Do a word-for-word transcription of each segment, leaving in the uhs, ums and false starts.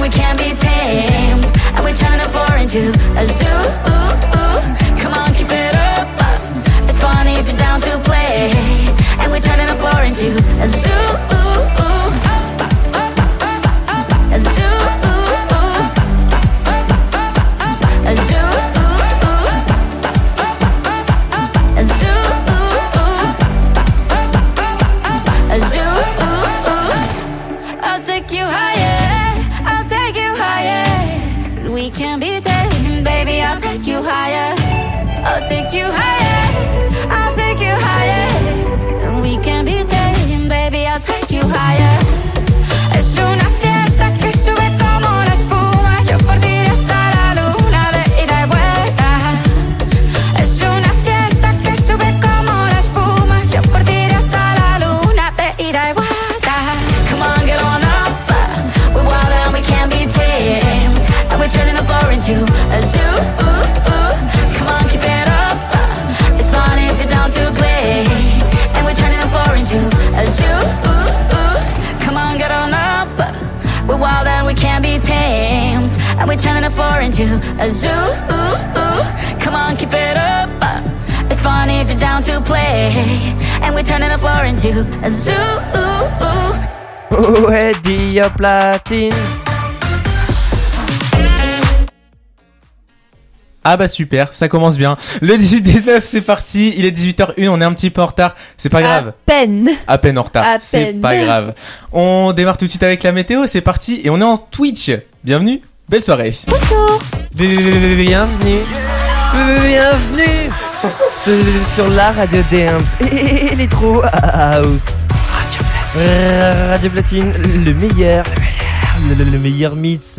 we can't be tamed, and we're turning the floor into a zoo. Come on, keep it up. It's funny if you're down to play, and we're turning the floor into a zoo. A zoo. A zoo. A zoo. A zoo. I'll take you higher. I'll take you higher. We can be tamed, baby. I'll take you higher. I'll take you higher. I'll take you higher. We can be tamed, baby. I'll take you higher. Es una fiesta que sube como la espuma. Yo por ti hasta la luna de ida y vuelta. Es una fiesta que sube como la espuma. Yo por ti hasta la luna de ida y vuelta. Come on, get on up. We're wild and we can't be tamed, and we're turning the floor into a zoo. Come on, keep it up. It's fun if you're down to play, and we're turning the floor into a zoo. Come on, get on up. We're wild and we can't be tamed, and we're turning the floor into a zoo. Come on, keep it up. It's fun if you're down to play, and we're turning the floor into a zoo. Ouais, Dia Platine. Ah bah super, ça commence bien. Le dix-huit dix-neuf, c'est parti. Il est dix-huit heures une, on est un petit peu en retard. C'est pas grave. À peine. À peine en retard. À c'est peine. pas grave. On démarre tout de suite avec la météo, c'est parti. Et on est en Twitch. Bienvenue, belle soirée. Bonjour. Bienvenue. Bienvenue sur la radio Dance et Electro House. Radio, radio Platine, le meilleur, le, le, le meilleur mix.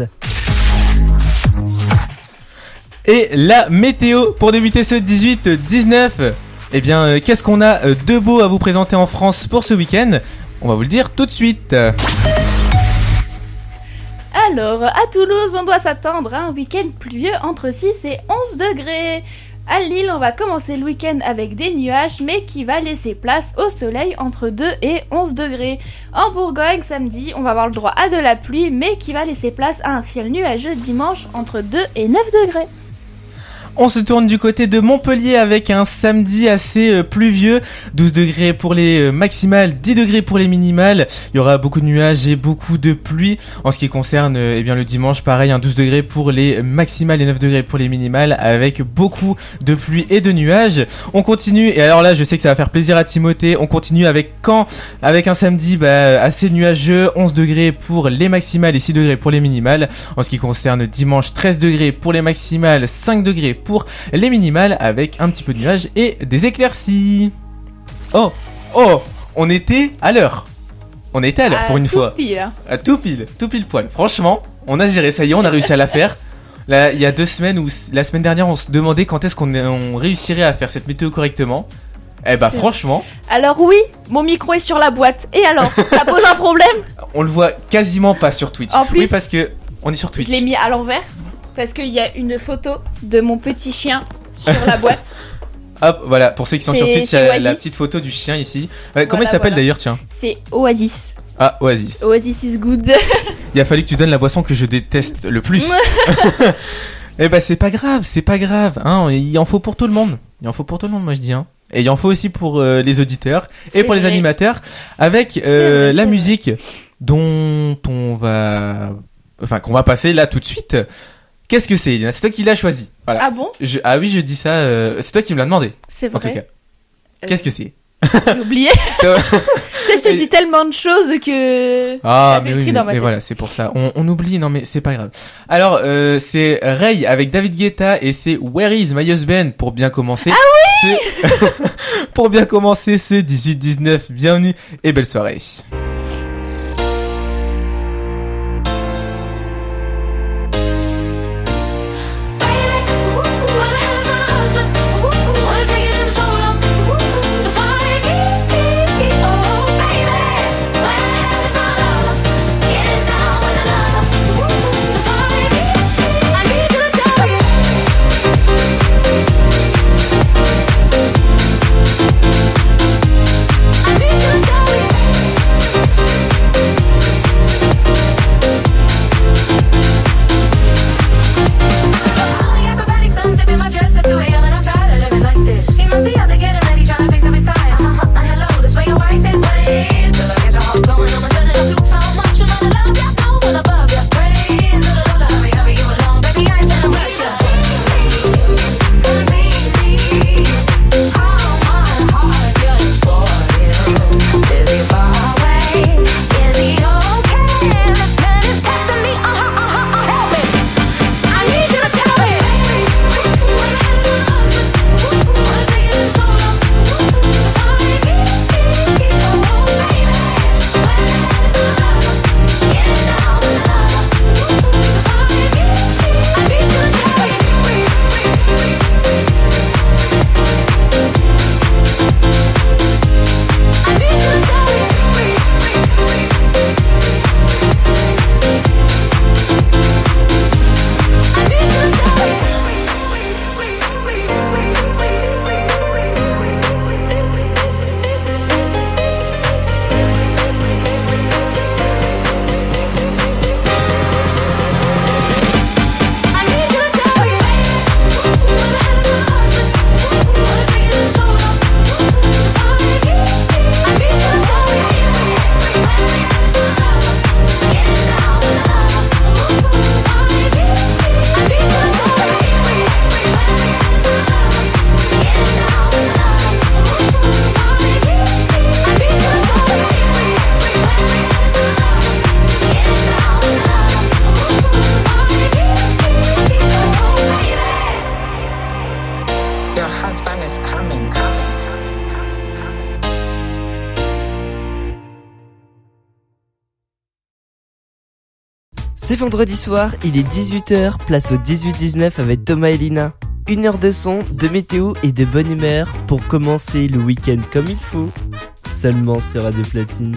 Et la météo pour débuter ce dix-huit dix-neuf. Eh bien, euh, qu'est-ce qu'on a euh, de beau à vous présenter en France pour ce week-end ? On va vous le dire tout de suite. Alors, à Toulouse, on doit s'attendre à un week-end pluvieux entre six et onze degrés. À Lille, on va commencer le week-end avec des nuages, mais qui va laisser place au soleil entre deux et onze degrés. En Bourgogne, samedi, on va avoir le droit à de la pluie, mais qui va laisser place à un ciel nuageux dimanche entre deux et neuf degrés. On se tourne du côté de Montpellier avec un samedi assez euh, pluvieux, douze degrés pour les euh, maximales, dix degrés pour les minimales. Il y aura beaucoup de nuages et beaucoup de pluie. En ce qui concerne euh, eh bien le dimanche, pareil, un douze degrés pour les maximales et neuf degrés pour les minimales, avec beaucoup de pluie et de nuages. On continue, et alors là je sais que ça va faire plaisir à Timothée, on continue avec Caen, avec un samedi bah, assez nuageux, onze degrés pour les maximales et six degrés pour les minimales. En ce qui concerne dimanche, treize degrés pour les maximales, cinq degrés pour les minimales, avec un petit peu de nuages et des éclaircies. Oh, oh, on était à l'heure. On était à l'heure À pour une tout fois. pile. À tout pile, tout pile poil. Franchement, on a géré, ça y est, on a réussi à la faire. Là, il y a deux semaines ou la semaine dernière, on se demandait quand est-ce qu'on on réussirait à faire cette météo correctement. Eh bah franchement, Alors oui, mon micro est sur la boîte. Et alors, ça pose un problème ? on le voit quasiment pas sur Twitch. En plus, oui, parce que on est sur Twitch. Je l'ai mis à l'envers, parce qu'il y a une photo de mon petit chien sur la boîte. Hop, voilà, pour ceux qui sont C'est- sur Twitch, il y c'est a la, Oasis. la petite photo du chien ici. Ouais, comment Voilà, il s'appelle voilà. d'ailleurs, tiens? C'est Oasis. Ah, Oasis. Oasis is good. Il a fallu que tu donnes la boisson que je déteste le plus. Eh bah c'est pas grave, c'est pas grave, hein. Il en faut pour tout le monde. Il en faut pour tout le monde, moi je dis, hein. Et il en faut aussi pour euh, les auditeurs et C'est pour les vrai. animateurs, avec euh, C'est vrai, la c'est musique dont on va, enfin qu'on va passer là tout de suite. Qu'est-ce que c'est, Elina? C'est toi qui l'as choisi. Voilà. Ah bon? Je, ah oui, je dis ça. Euh, c'est toi qui me l'as demandé. C'est vrai. En tout cas. Euh, Qu'est-ce que c'est? J'ai oublié. Tu sais, je te dis tellement de choses que. Ah, ça fait mais le oui, tri mais, dans ma mais tête. voilà, c'est pour ça. On, on oublie, non mais c'est pas grave. Alors, euh, c'est Ray avec David Guetta et c'est Where is My Husband pour bien commencer. Ah oui ce... Pour bien commencer ce dix-huit dix-neuf. Bienvenue et belle soirée. I need to tell you C'est vendredi soir, il est dix-huit heures, place au dix-huit dix-neuf avec Thomas et Lina. Une heure de son, de météo et de bonne humeur pour commencer le week-end comme il faut. Seulement sur Radio Platine.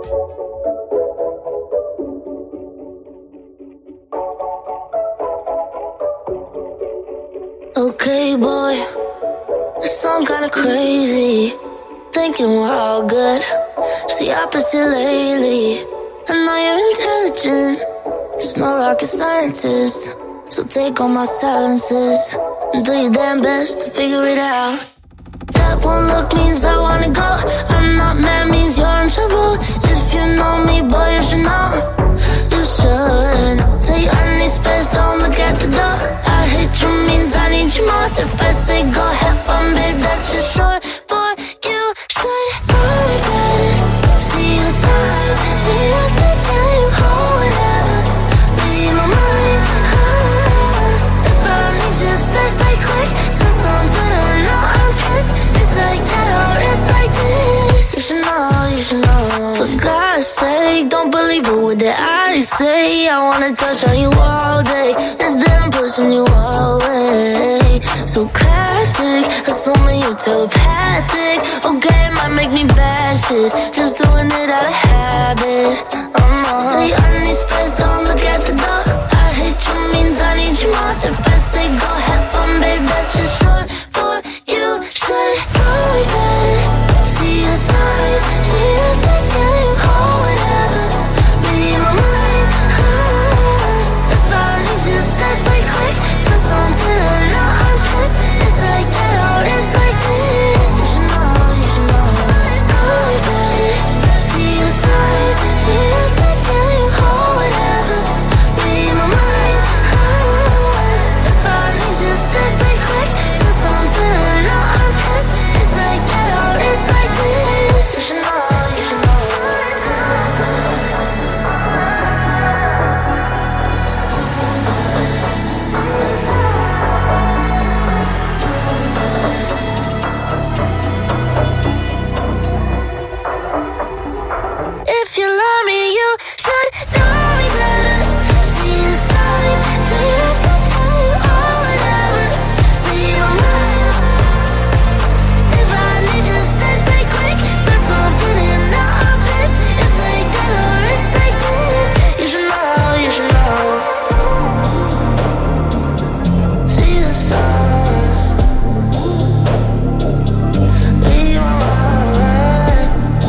Okay, boy, it's some kinda crazy. Thinking we're all good. It's the opposite lately. I know you're intelligent, just no rocket scientist. So take all my silences and do your damn best to figure it out. That one look means I wanna go. I'm not mad means you're in trouble. If you know me, boy, you should know. You should. Say I need space, don't look at the door. I hate you means I need you more. If I say go have fun, babe, that's just short for you should worry about it. See the signs, see us to tell you oh whatever. Be my mind, ah. If I need you, say stay quick. Say something I know I'm pissed. It's like that or it's like this. You should know, you should know. For God's sake, don't believe a word that I say. I wanna touch on you all day. Instead I'm pushing you away. So classic, assuming you're telepathic. Okay, it might make me bad shit. Just doing it out of habit. Uh-huh. Say I need space, don't look at the door. I hate you means I need you more. If I say go have fun, babe, that's just short for you should worry about it. See the signs, see us to tell you oh whatever. Be my mind, ah. If I need you, say stay quick. Say something I know I'm pissed. It's like that or it's like this. You should know, you should know. Worry about it. See the signs, see us to tell you oh whatever. Be my mind, ah. If I need you, say stay quick. Say something I know I'm pissed. It's like that or it's like this. You should know, you should know. If you love me, you should know me better. See the signs, see us to tell you oh whatever. Be my mind. If I need you, say stay quick. Say something and now I'm pissed. It's like that or it's like this. You should know, you should know. See the signs. Be my mind.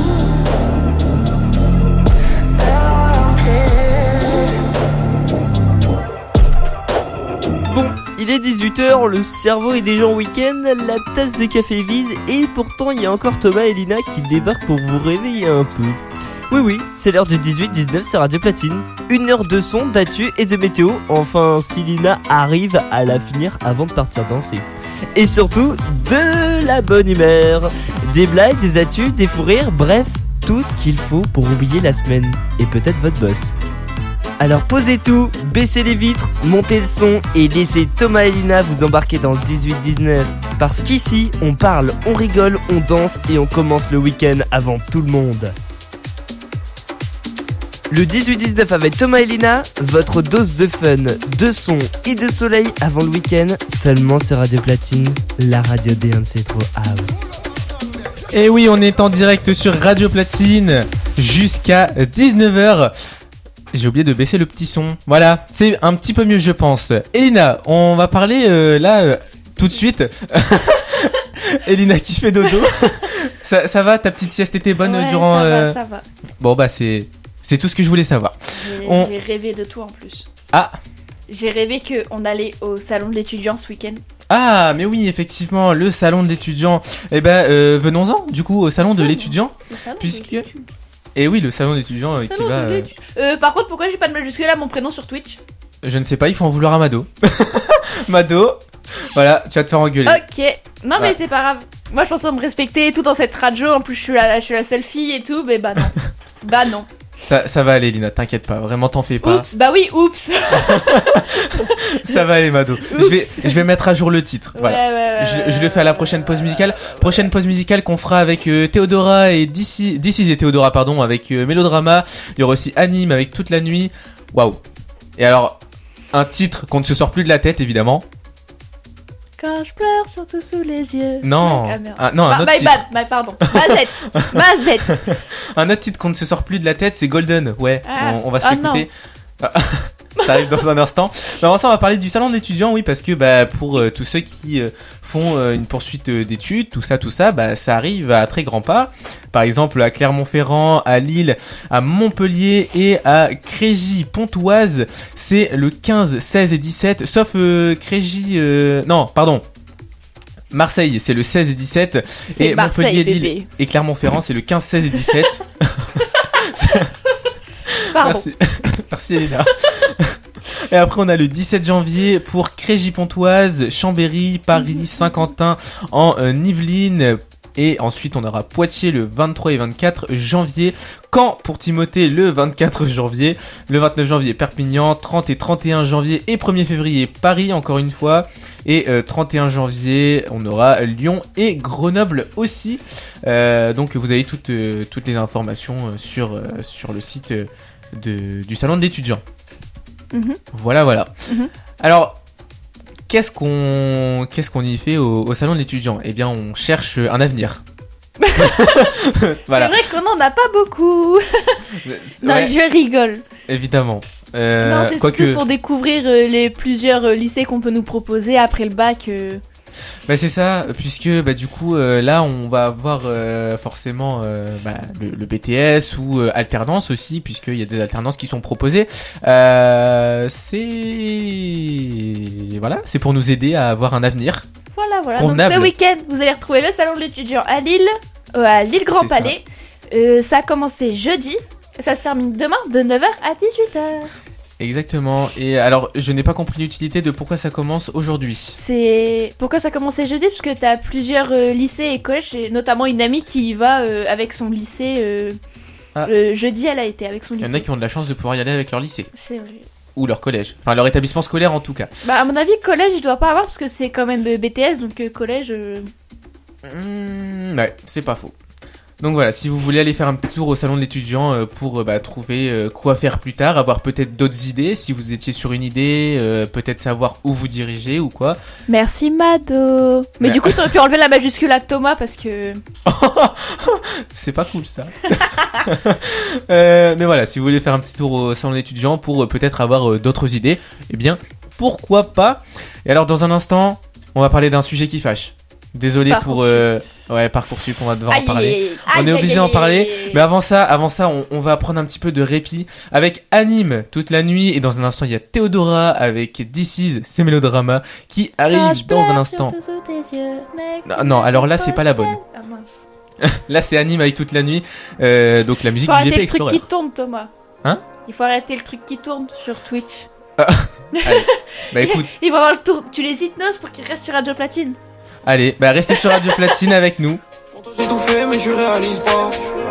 Now I'm pissed. Bon, il est dix-huit heures, le cerveau est déjà en week-end, la tasse de café est vide et pourtant il y a encore Thomas et Lina qui débarquent pour vous réveiller un peu. Oui oui, c'est l'heure du dix-huit dix-neuf sur Radio Platine. Une heure de son, d'actu et de météo, enfin si Lina arrive à la finir avant de partir danser. Et surtout, de la bonne humeur. Des blagues, des actus, des fous rires, bref, tout ce qu'il faut pour oublier la semaine. Et peut-être votre boss. Alors posez tout, baissez les vitres, montez le son et laissez Thomas et Lina vous embarquer dans le dix-huit dix-neuf. Parce qu'ici, on parle, on rigole, on danse et on commence le week-end avant tout le monde. Le dix-huit dix-neuf avec Thomas et Lina, votre dose de fun, de son et de soleil avant le week-end, seulement sur Radio Platine, la radio des Electro House. Et oui, on est en direct sur Radio Platine jusqu'à dix-neuf heures. J'ai oublié de baisser le petit son. Voilà, c'est un petit peu mieux je pense. Elina, on va parler euh, là euh, tout de suite. Elina qui fait dodo. ça, ça va, ta petite sieste était bonne Ouais, durant... ça va, euh... ça va. Bon bah c'est, c'est tout ce que je voulais savoir. J'ai On- j'ai rêvé de toi en plus. Ah J'ai rêvé qu'on allait au salon de l'étudiant ce week-end. Ah mais oui effectivement, le salon de l'étudiant. Eh ben euh, venons-en du coup au salon de Salon. l'étudiant. Le salon de Puisque- l'étudiant. Et oui le salon d'étudiant euh, qui Salon va... de euh, l'étudiant. Euh, par contre, pourquoi j'ai pas de majuscule à mon prénom sur Twitch? Je ne sais pas, il faut en vouloir à Mado. Mado, voilà, tu vas te faire engueuler. Ok. Non, mais Ouais. c'est pas grave. Moi, je pensais me respecter et tout dans cette radio. En plus, je suis la, je suis la seule fille et tout. Mais bah non. Bah non. Ça, ça va aller Lina, t'inquiète pas, vraiment t'en fais pas. Oups. Bah oui, oups. Ça va aller Mado. Je vais, je vais mettre à jour le titre. Voilà. Ouais, ouais, ouais, Je, je le fais à la prochaine pause musicale. Prochaine pause musicale qu'on fera avec euh, Théodora et This Is et Théodora, pardon, avec euh, Mélodrama. Il y aura aussi Anime avec Toute la nuit. Waouh. Et alors, un titre qu'on ne se sort plus de la tête, évidemment. Quand je pleure, surtout sous les yeux. Non, Ah, merde. un, non, un Ah, autre my titre. bad, my pardon. Mazette, Mazette. Un autre titre qu'on ne se sort plus de la tête, c'est Golden. Ouais, Ah. on, on va se Ah, l'écouter. Ah, ça arrive dans un instant. Mais avant ça, on va parler du salon de l'étudiant, oui, parce que bah pour euh, tous ceux qui euh, font euh, une poursuite euh, d'études, tout ça, tout ça, bah ça arrive à très grands pas. Par exemple, à Clermont-Ferrand, à Lille, à Montpellier et à Craigy-Pontoise, c'est le quinze, seize et dix-sept. Sauf euh, Craigy, euh, non, pardon. Marseille, c'est le seize et dix-sept. C'est Et Marseille, Montpellier, Lille bébé. et Clermont-Ferrand, c'est le quinze, seize et dix-sept. Pardon. Merci, merci Elena. Et après on a le dix-sept janvier pour Craigy-Pontoise, Chambéry, Paris, Saint-Quentin en euh, Yvelines. Et ensuite on aura Poitiers le vingt-trois et vingt-quatre janvier, Caen pour Timothée le vingt-quatre janvier, le vingt-neuf janvier Perpignan, trente et trente et un janvier et premier février Paris encore une fois, et euh, trente et un janvier on aura Lyon et Grenoble aussi. Euh, donc vous avez toutes, euh, toutes les informations euh, sur, euh, sur le site euh, de, du salon de l'étudiant. Mhm. Voilà voilà. Mhm. Alors Qu'est-ce qu'on qu'est-ce qu'on y fait au, au salon de l'étudiant ? Eh bien, on cherche un avenir. Voilà. C'est vrai qu'on en a pas beaucoup. Non, Ouais, je rigole. évidemment. Euh, non, c'est quoique- surtout pour découvrir euh, les plusieurs euh, lycées qu'on peut nous proposer après le bac. euh. Bah c'est ça, puisque bah du coup euh, là on va avoir euh, forcément euh, bah, le, le B T S ou euh, alternance aussi, puisqu'il y a des alternances qui sont proposées. Euh, c'est voilà, c'est pour nous aider à avoir un avenir. Voilà, voilà. Donc Convenable. ce week-end, vous allez retrouver le salon de l'étudiant à Lille, euh, à Lille Grand C'est ça. Palais. Euh, ça a commencé jeudi. Ça se termine demain de neuf heures à dix-huit heures. Exactement. Et alors je n'ai pas compris l'utilité de pourquoi ça commence aujourd'hui. C'est pourquoi ça a commencé jeudi, parce que t'as plusieurs euh, lycées et collèges, et notamment une amie qui y va euh, avec son lycée. Euh, Ah. euh, jeudi, elle a été avec son Il y lycée. en a qui ont de la chance de pouvoir y aller avec leur lycée C'est vrai. ou leur collège, enfin leur établissement scolaire en tout cas. Bah à mon avis, collège, je dois pas avoir parce que c'est quand même euh, B T S, donc euh, collège. euh, Mmh, ouais, c'est pas faux. Donc voilà, si vous voulez aller faire un petit tour au salon de l'étudiant euh, pour euh, bah, trouver euh, quoi faire plus tard, avoir peut-être d'autres idées, si vous étiez sur une idée, euh, peut-être savoir où vous dirigez ou quoi. Merci Mado. Mais Mais- du coup, t'aurais pu enlever la majuscule à Thomas parce que. C'est pas cool ça. Euh, mais voilà, si vous voulez faire un petit tour au salon de l'étudiant pour euh, peut-être avoir euh, d'autres idées, eh bien pourquoi pas. Et alors dans un instant, on va parler d'un sujet qui fâche. Désolé pour euh, ouais Parcoursup, on va devoir en parler. On est obligé d'en parler, mais avant ça, avant ça, on, on va prendre un petit peu de répit avec Anime toute la nuit, et dans un instant il y a Théodora avec This Is, c'est Mélodrama qui arrive dans un instant. Non, non, alors là, c'est pas la bonne. Ah, mince. Là c'est Anime avec toute la nuit, euh, donc la musique Faut du G arrêter P le truc Explorer. qui tourne, Thomas. Hein? Il faut arrêter le truc qui tourne sur Twitch. Bah écoute, Il va avoir le tour. Tu les hypnoses pour qu'ils restent sur Radio Platine. allez, bah restez sur Radio Platine avec nous. Pour toi j'ai tout fait mais tu réalises pas.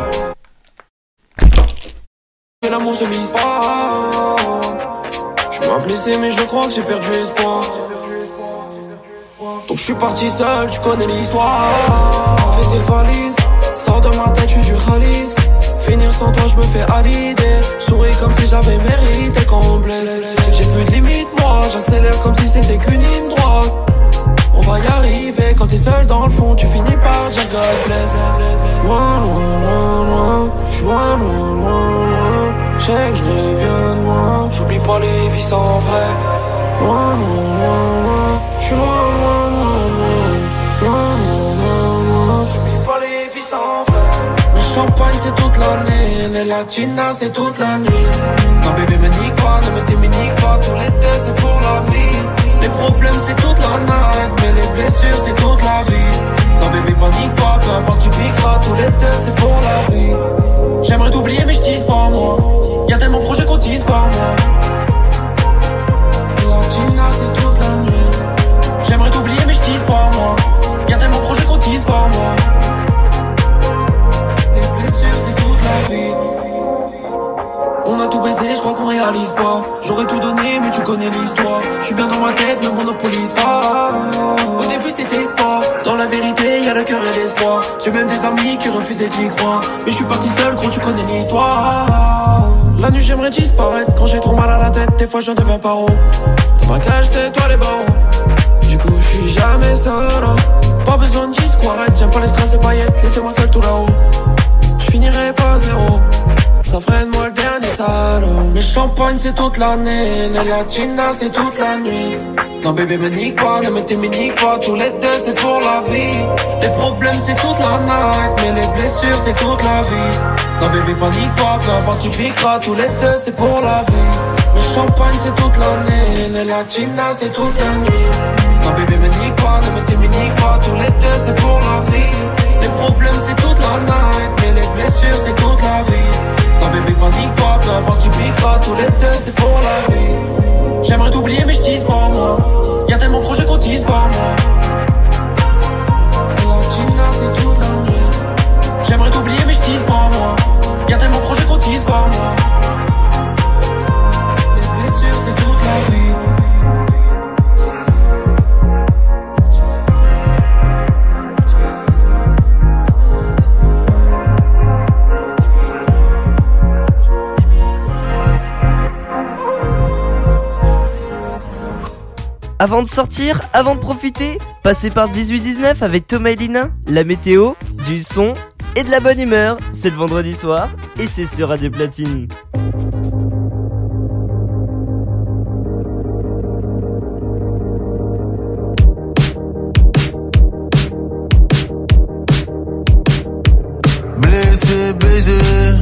Et l'amour se mise pas. Tu m'as blessé mais je crois que j'ai perdu espoir. Donc je suis parti seul, tu connais l'histoire. Fais tes valises, sors de ma tête, je suis du Khalis. Finir sans toi, je me fais à l'idée. Je souris comme si j'avais mérité qu'on me blesse. J'ai plus de limite, moi, j'accélère comme si c'était qu'une ligne droite. On va y arriver, quand t'es seul dans le fond, tu finis par dire God bless. Loin, loin, loin, loin, j'suis loin, loin, loin, loin. J'sais que je reviens de loin, j'oublie pas les vies sans vrai. Loin, loin, loin, loin, j'suis loin, loin, loin, loin. Loin, loin, loin, loin, j'oublie pas les vies sans vrai. Le champagne c'est toute l'année, les latinas c'est toute la nuit. Non bébé me nique pas, ne me t'éminique pas, tous les deux c'est pour la vie. Les problèmes c'est toute la night, mais les blessures c'est toute la vie. Non bébé panique pas, peu importe qui piquera, tous les deux c'est pour la vie. J'aimerais t'oublier mais je tease pas moi, y'a tellement de projets qu'on tease pas moi. Latina c'est toute la nuit. J'aimerais t'oublier mais je tease pas moi, y'a tellement de projets qu'on tease pas moi. Les blessures c'est toute la vie. On a tout baisé, je crois qu'on réalise pas. J'aurais tout donné, mais tu connais l'histoire. Je suis bien dans ma tête, ne monopolise pas. Au début c'était sport. Dans la vérité, y a le cœur et l'espoir. J'ai même des amis qui refusaient d'y croire. Mais je suis parti seul, gros, tu connais l'histoire. La nuit j'aimerais disparaître. Quand j'ai trop mal à la tête, des fois j'en deviens paro. Dans ma cage c'est toi les barons. Du coup je suis jamais seul, hein. Pas besoin de disquarette. J'aime pas les strass et paillettes. Laissez-moi seul tout là-haut. Je finirai pas zéro. Ça ferait de moi le dernier salaud. Le champagne c'est toute l'année. Les latinas c'est toute la nuit. Non bébé me nique pas, ne me t'éminique pas. Tous les deux c'est pour la vie. Les problèmes c'est toute la night. Mais les blessures c'est toute la vie. Non bébé panique pas, peu importe tu piqueras. Tous les deux c'est pour la vie. Le champagne c'est toute l'année. Les latinas c'est toute la nuit. Non bébé me nique pas, ne me t'éminique pas. Tous les deux c'est pour la vie. Les problèmes c'est toute la night. Mais les blessures c'est toute la vie. Non bébé panique pas, peu importe tu piqueras. Tous les deux c'est pour la vie. J'aimerais t'oublier mais je dis pas moi. Y'a tellement de projets qu'on dise pas moi. La Gina c'est toute la nuit. J'aimerais t'oublier mais je dis pas moi. Y'a tellement de projets qu'on dise pas moi. Les blessures c'est toute la vie. Avant de sortir, avant de profiter, passez par dix-huit dix-neuf avec Thomas et Lina. La météo, du son et de la bonne humeur. C'est le vendredi soir et c'est sur Radio Platine. Blessé, baisé,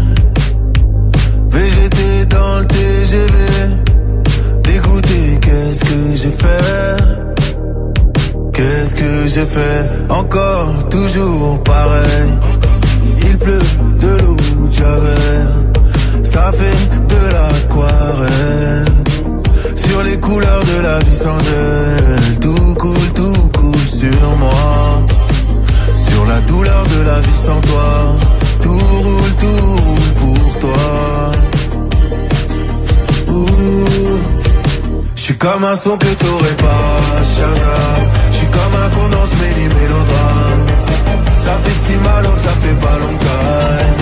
V G T dans le T G V. Dégoûté, qu'est-ce que j'ai fait? Qu'est-ce que j'ai fait? Encore, toujours pareil. Il pleut de l'eau de Javel. Ça fait de l'aquarelle. Sur les couleurs de la vie sans elle. Tout coule, tout coule sur moi. Sur la douleur de la vie sans toi. Tout roule, tout roule pour toi. Ouh. J'suis comme un son que t'aurais pas, Shazam. J'suis comme un con dans ce méli mélodrame. Ça fait si mal que ça fait pas longtemps.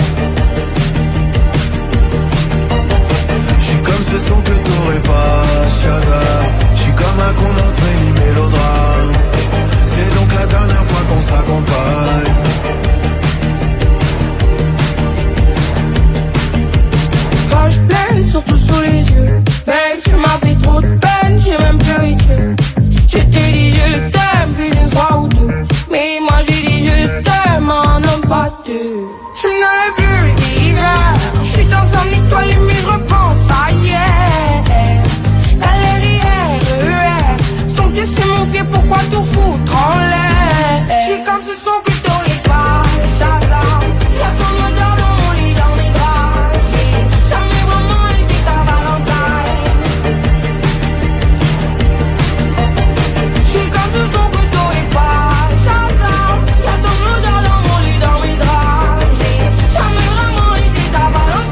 J'suis comme ce son que t'aurais pas, Shazam. J'suis comme un con dans ce méli mélodrame. C'est donc la dernière fois qu'on se raccompagne. Quand je pleine, surtout sous les yeux. Babe, tu m'as fait trop de peine, j'ai même pleuré Dieu. Je t'ai dit je t'aime, plus d'une fois ou deux. Mais moi j'ai dit je t'aime, un homme pas deux. Je n'avais plus d'hiver. Je suis dans un étoile mais je repense à hier. L R I R E R. C'est ton pied, c'est mon pied, pourquoi tout foutre en l'air? Je suis comme ce son que t'aurais pas, Shazam. Y'a ton odeur dans mon lit, dans mes draps. J'ai jamais vraiment été ta Valentine. Je suis comme ce son que t'aurais pas, Shazam. Y'a ton odeur dans mon lit, dans mes draps. J'ai jamais vraiment été ta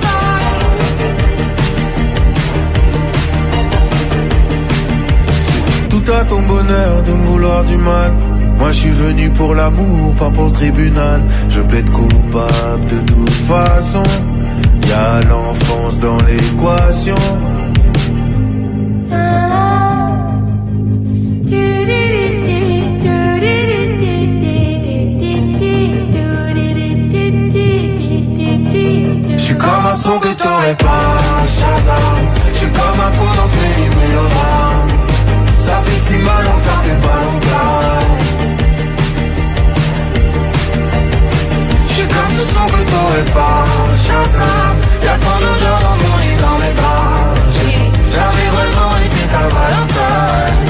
Valentine. C'est tout à ton bonheur de me vouloir du mal. Moi je suis venu pour l'amour, pas pour le tribunal. Je plaide coupable de toute façon. Y'a l'enfance dans l'équation. J'suis comme un son que t'aurais pas, Shazam. J'suis comme un con dans ce mélodrame. Ça fait si mal que ça fait pas longtemps. J'suis comme ce son que t'aurais pas, Shazam. Y'a ton odeur dans mon lit, dans mes draps. J'ai jamais vraiment été ta Valentine.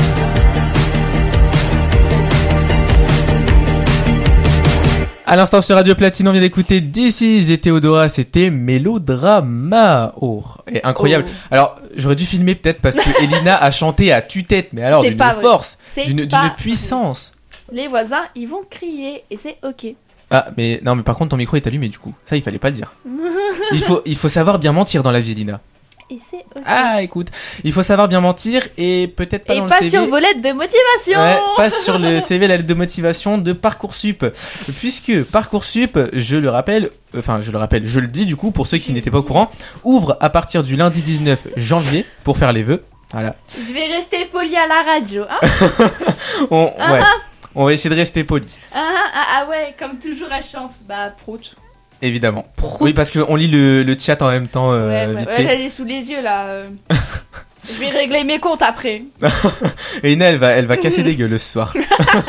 À l'instant sur Radio Platine, on vient d'écouter This Is et Théodora, c'était Mélodrama. Oh, et incroyable. Oh. Alors, j'aurais dû filmer peut-être parce que Elina a chanté à tue-tête, mais alors C'est d'une pas vrai. force, C'est d'une, pas d'une puissance. Les voisins, ils vont crier et c'est ok. Ah, mais non, mais par contre ton micro est allumé du coup. Ça, il fallait pas le dire. il faut, il faut savoir bien mentir dans la vie, Elina. et c'est ok. Ah, écoute, il faut savoir bien mentir et peut-être pas et dans pas le C V. sur vos lettres de motivation. Ouais, passe sur le C V, la lettre de motivation de Parcoursup. Puisque Parcoursup, je le rappelle, enfin je le rappelle, je le dis du coup pour ceux qui n'étaient pas au courant, ouvre à partir du lundi dix-neuf janvier pour faire les vœux. Voilà. Je vais rester poli à la radio, hein. On, Ah, ouais, ah. on va essayer de rester poli, Ah, ah, ah ouais, comme toujours elle chante. Bah, prout. évidemment. Oui, parce qu'on lit le, le chat en même temps, euh, ouais, ouais, vite ouais, fait. elle est sous les yeux là. euh. Je vais régler mes comptes après. Et Ina, elle va, elle va casser des gueules ce soir.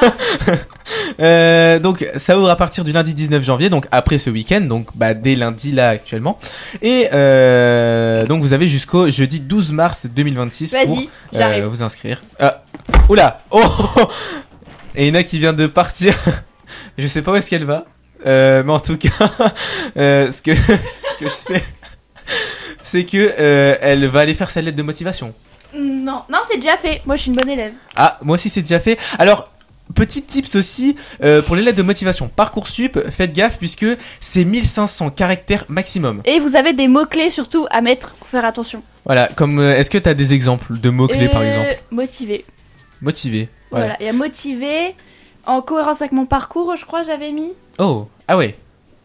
euh, donc, ça ouvre à partir du lundi dix-neuf janvier, donc après ce week-end, donc bah, dès lundi là actuellement. Et euh, donc vous avez jusqu'au jeudi douze mars deux mille vingt-six pour Vas-y, j'arrive. euh, vous inscrire. Ah, oula, oh, et Ina qui vient de partir. Je sais pas où est-ce qu'elle va, euh, mais en tout cas, euh, ce que, ce que je sais. C'est que euh, elle va aller faire sa lettre de motivation. Non, non, c'est déjà fait. Moi, je suis une bonne élève. Ah, moi aussi c'est déjà fait. Alors, petit tips aussi euh, pour les lettres de motivation. Parcoursup, faites gaffe puisque c'est mille cinq cents caractères maximum. Et vous avez des mots-clés surtout à mettre, faut faire attention. Voilà, comme euh, est-ce que tu as des exemples de mots-clés par Euh, exemple? Motivé. Motivé. Voilà. Voilà. Il y a motivé. En cohérence avec mon parcours, je crois, j'avais mis. Oh, ah ouais.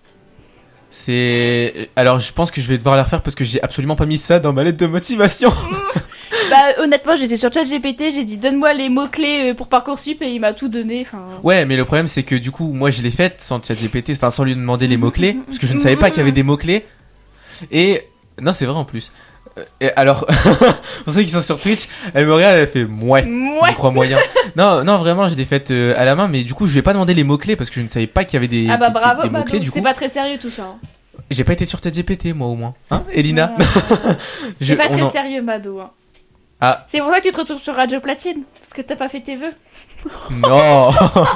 C'est. Alors, je pense que je vais devoir la refaire parce que j'ai absolument pas mis ça dans ma lettre de motivation. Bah, honnêtement, j'étais sur ChatGPT, j'ai dit donne-moi les mots-clés euh, pour Parcoursup et il m'a tout donné. Enfin. Ouais, mais le problème c'est que du coup, moi je l'ai faite sans ChatGPT, enfin sans lui demander les mots-clés, parce que je ne savais pas qu'il y avait des mots-clés. Et. Non, c'est vrai en plus. Et alors, pour ceux qui sont sur Twitch, elle me regarde, elle fait mouais. Ouais. Je crois moyen. Non, non, vraiment, je l'ai faite euh, à la main, mais du coup, je vais pas demander les mots-clés parce que je ne savais pas qu'il y avait des, Ah bah des- bravo, des Mado, mots-clés du c'est coup. pas très sérieux tout ça. Hein. J'ai pas été sur ChatGPT, moi au moins. Hein, Elina? Je- C'est pas on très en- sérieux, Mado. Hein. Ah, C'est pour ça que tu te retrouves sur Radio Platine, parce que t'as pas fait tes vœux. non!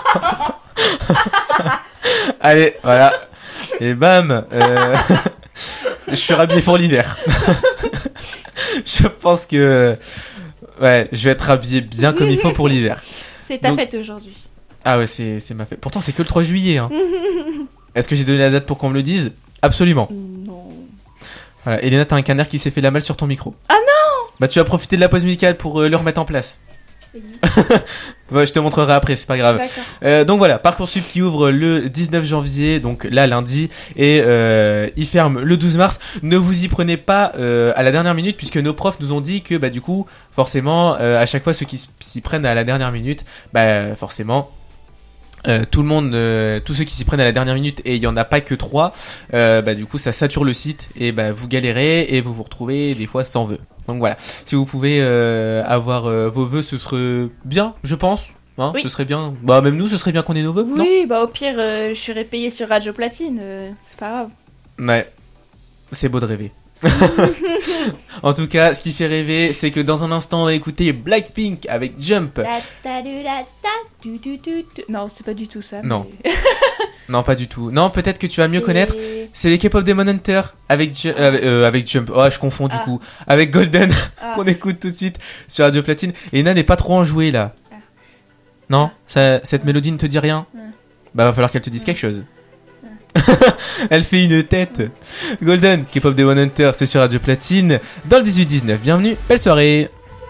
Allez, voilà. Et bam! euh, Je suis rhabillé pour l'hiver. Je pense que. Ouais, je vais être habillé bien comme il faut pour l'hiver. C'est ta Donc- fête aujourd'hui. Ah ouais, c'est, c'est ma fête. Pourtant, c'est que le trois juillet. Hein. Est-ce que j'ai donné la date pour qu'on me le dise? Absolument. Non. Voilà, Elena, t'as un canard qui s'est fait la malle sur ton micro. Ah non! Bah, tu vas profiter de la pause musicale pour euh, le remettre en place. Ouais, je te montrerai après, c'est pas grave. D'accord. Euh, donc voilà, Parcoursup qui ouvre le dix-neuf janvier, donc là lundi, et euh, il ferme le douze mars. Ne vous y prenez pas euh, à la dernière minute, puisque nos profs nous ont dit que bah du coup, forcément, euh, à chaque fois ceux qui s- s'y prennent à la dernière minute, bah forcément. Euh, tout le monde, euh, tous ceux qui s'y prennent à la dernière minute, et il y en a pas que trois, euh, bah du coup ça sature le site et bah vous galérez et vous vous retrouvez des fois sans vœux. Donc voilà, si vous pouvez euh, avoir euh, vos vœux, ce serait bien, je pense. Hein, Oui. ce serait bien. Bah même nous, ce serait bien qu'on ait nos vœux, non? Oui, bah au pire, euh, je serais payé sur Radio Platine, euh, c'est pas grave. Ouais, c'est beau de rêver. En tout cas, ce qui fait rêver, c'est que dans un instant, on va écouter Blackpink avec Jump. Ta- ta- du- la- ta- du- du- du- du- Non, c'est pas du tout ça. Non. mais- Non, pas du tout. Non, peut-être que tu vas mieux C'est- connaître. C'est les K-pop Demon Hunter avec, Ju- euh, euh, avec Jump. Oh, je confonds du Ah. coup. Avec Golden, Ah. qu'on écoute tout de suite sur Radio Platine. Et Nan n'est pas trop enjouée là. Ah. Non, ça, cette mélodie ne te dit rien. Ah. Bah, va falloir qu'elle te dise quelque chose. Elle fait une tête. Golden, K-pop Demon Hunter, c'est sur Radio Platine. Dans le dix-huit dix-neuf, bienvenue, belle soirée.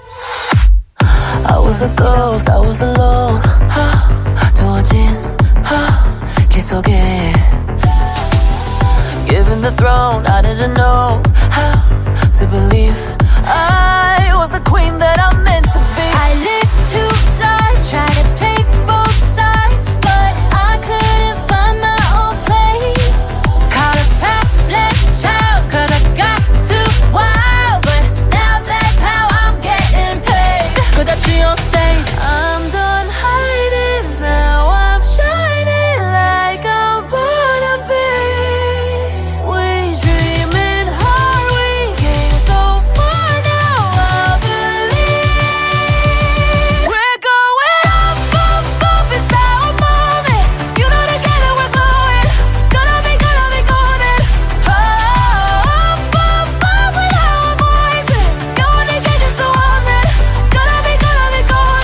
I was a ghost, I was alone. 두어진 길 속에 Given the throne, I didn't know how to believe I was the queen that I'm meant to be. I lived two lives, tried to play both sides, but I couldn't find my own place. Caught a problem child, cause I got too wild, but now that's how I'm getting paid. 끝없이 on stage. I'm done hiding, now I'm shining like I'm born to be. We dreaming hard, we came so far, now I believe. We're going Up, up, up, it's our moment. You know together we're going. Gonna be, gonna be golden. Up, up, up with our voices. Going to get you so haunted. Gonna be, gonna be golden.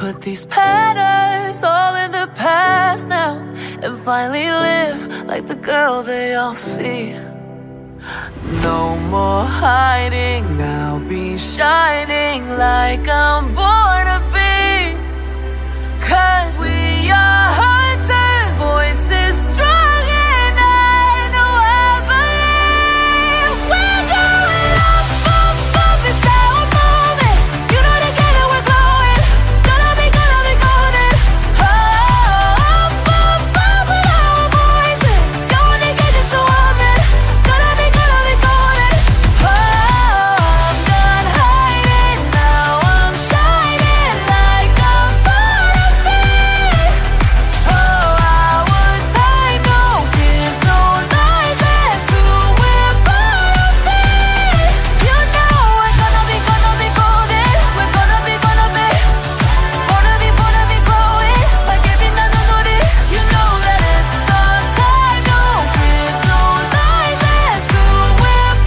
put these patterns all in the past now and finally live like the girl they all see. No more hiding, I'll be shining like I'm born to be. Cause we are hunters, voices strong and I know I believe. We're going up, up, up, it's how we're moving. You know together we're glowing. Gonna be, gonna be golden. Oh, up, up, up with our voices. Going to get just a woman. Gonna be, gonna be golden. Oh, I'm done hiding, now I'm shining like I'm born to be. Oh, our time, no fears, no lies, that's who we're born to be. You know we're gonna be, gonna be golden. We're gonna be, gonna be, gonna be, gonna be glowing like every night of the day. You know that it's our time, no fears, no lies, that's who we're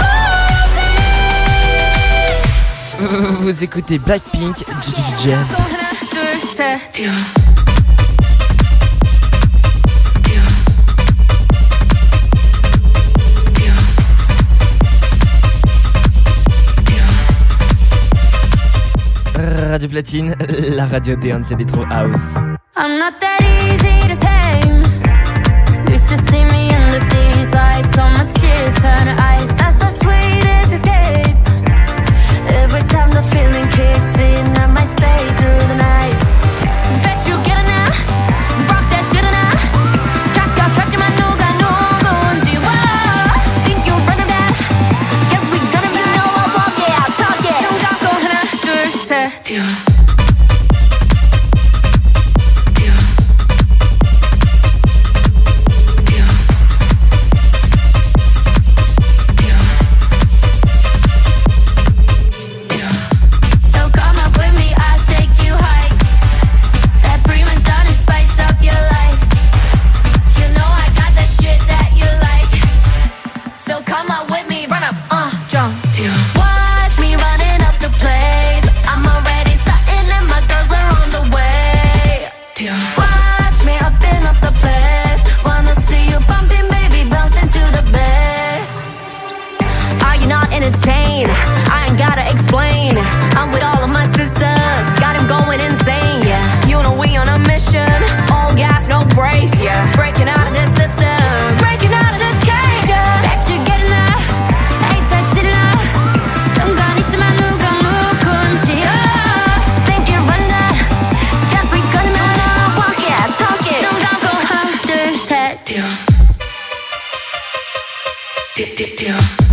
born to be. Vous écoutez Blackpink, J Jam. 하나, 둘, 셋, 듀오. Radio Platine, la radio des Hans Electro House. I'm not that easy to tame. You should see me under these lights. All my tears turn to ice. That's the sweetest escape. Every time the feeling kicks in, I might stay through the night. Bet you get it now. Rock that didn't I? 잠깐 touching 누가 누군지. Whoa. Think you're running that? Guess we gonna be. You know I walk it, I'll talk it. 눈 감고 하나, 둘, 셋, 듀오. So come up with me, I'll take you high. That prima donna spice up your life. You know I got that shit that you like. So come up with me, run up, uh, jump. Watch me running up the place. I'm already starting and my girls are on the way. Watch me up and up the place. Wanna see you bumping, baby, bouncing to the bass. Are you not entertained? I ain't gotta explain. I'm with all of my sisters, got him going insane, yeah. You know we on a mission, all gas, no brakes, yeah. Breaking out of this system, breaking out of this cage, yeah. Bet you getting that, ain't that didn't I? 순간 있지만 누가 누군지, oh. Think you're running that, just be gonna man, walk it, talk it. 눈 감고 하나, 둘, 셋, 듀오. 듀, 듀, 듀오.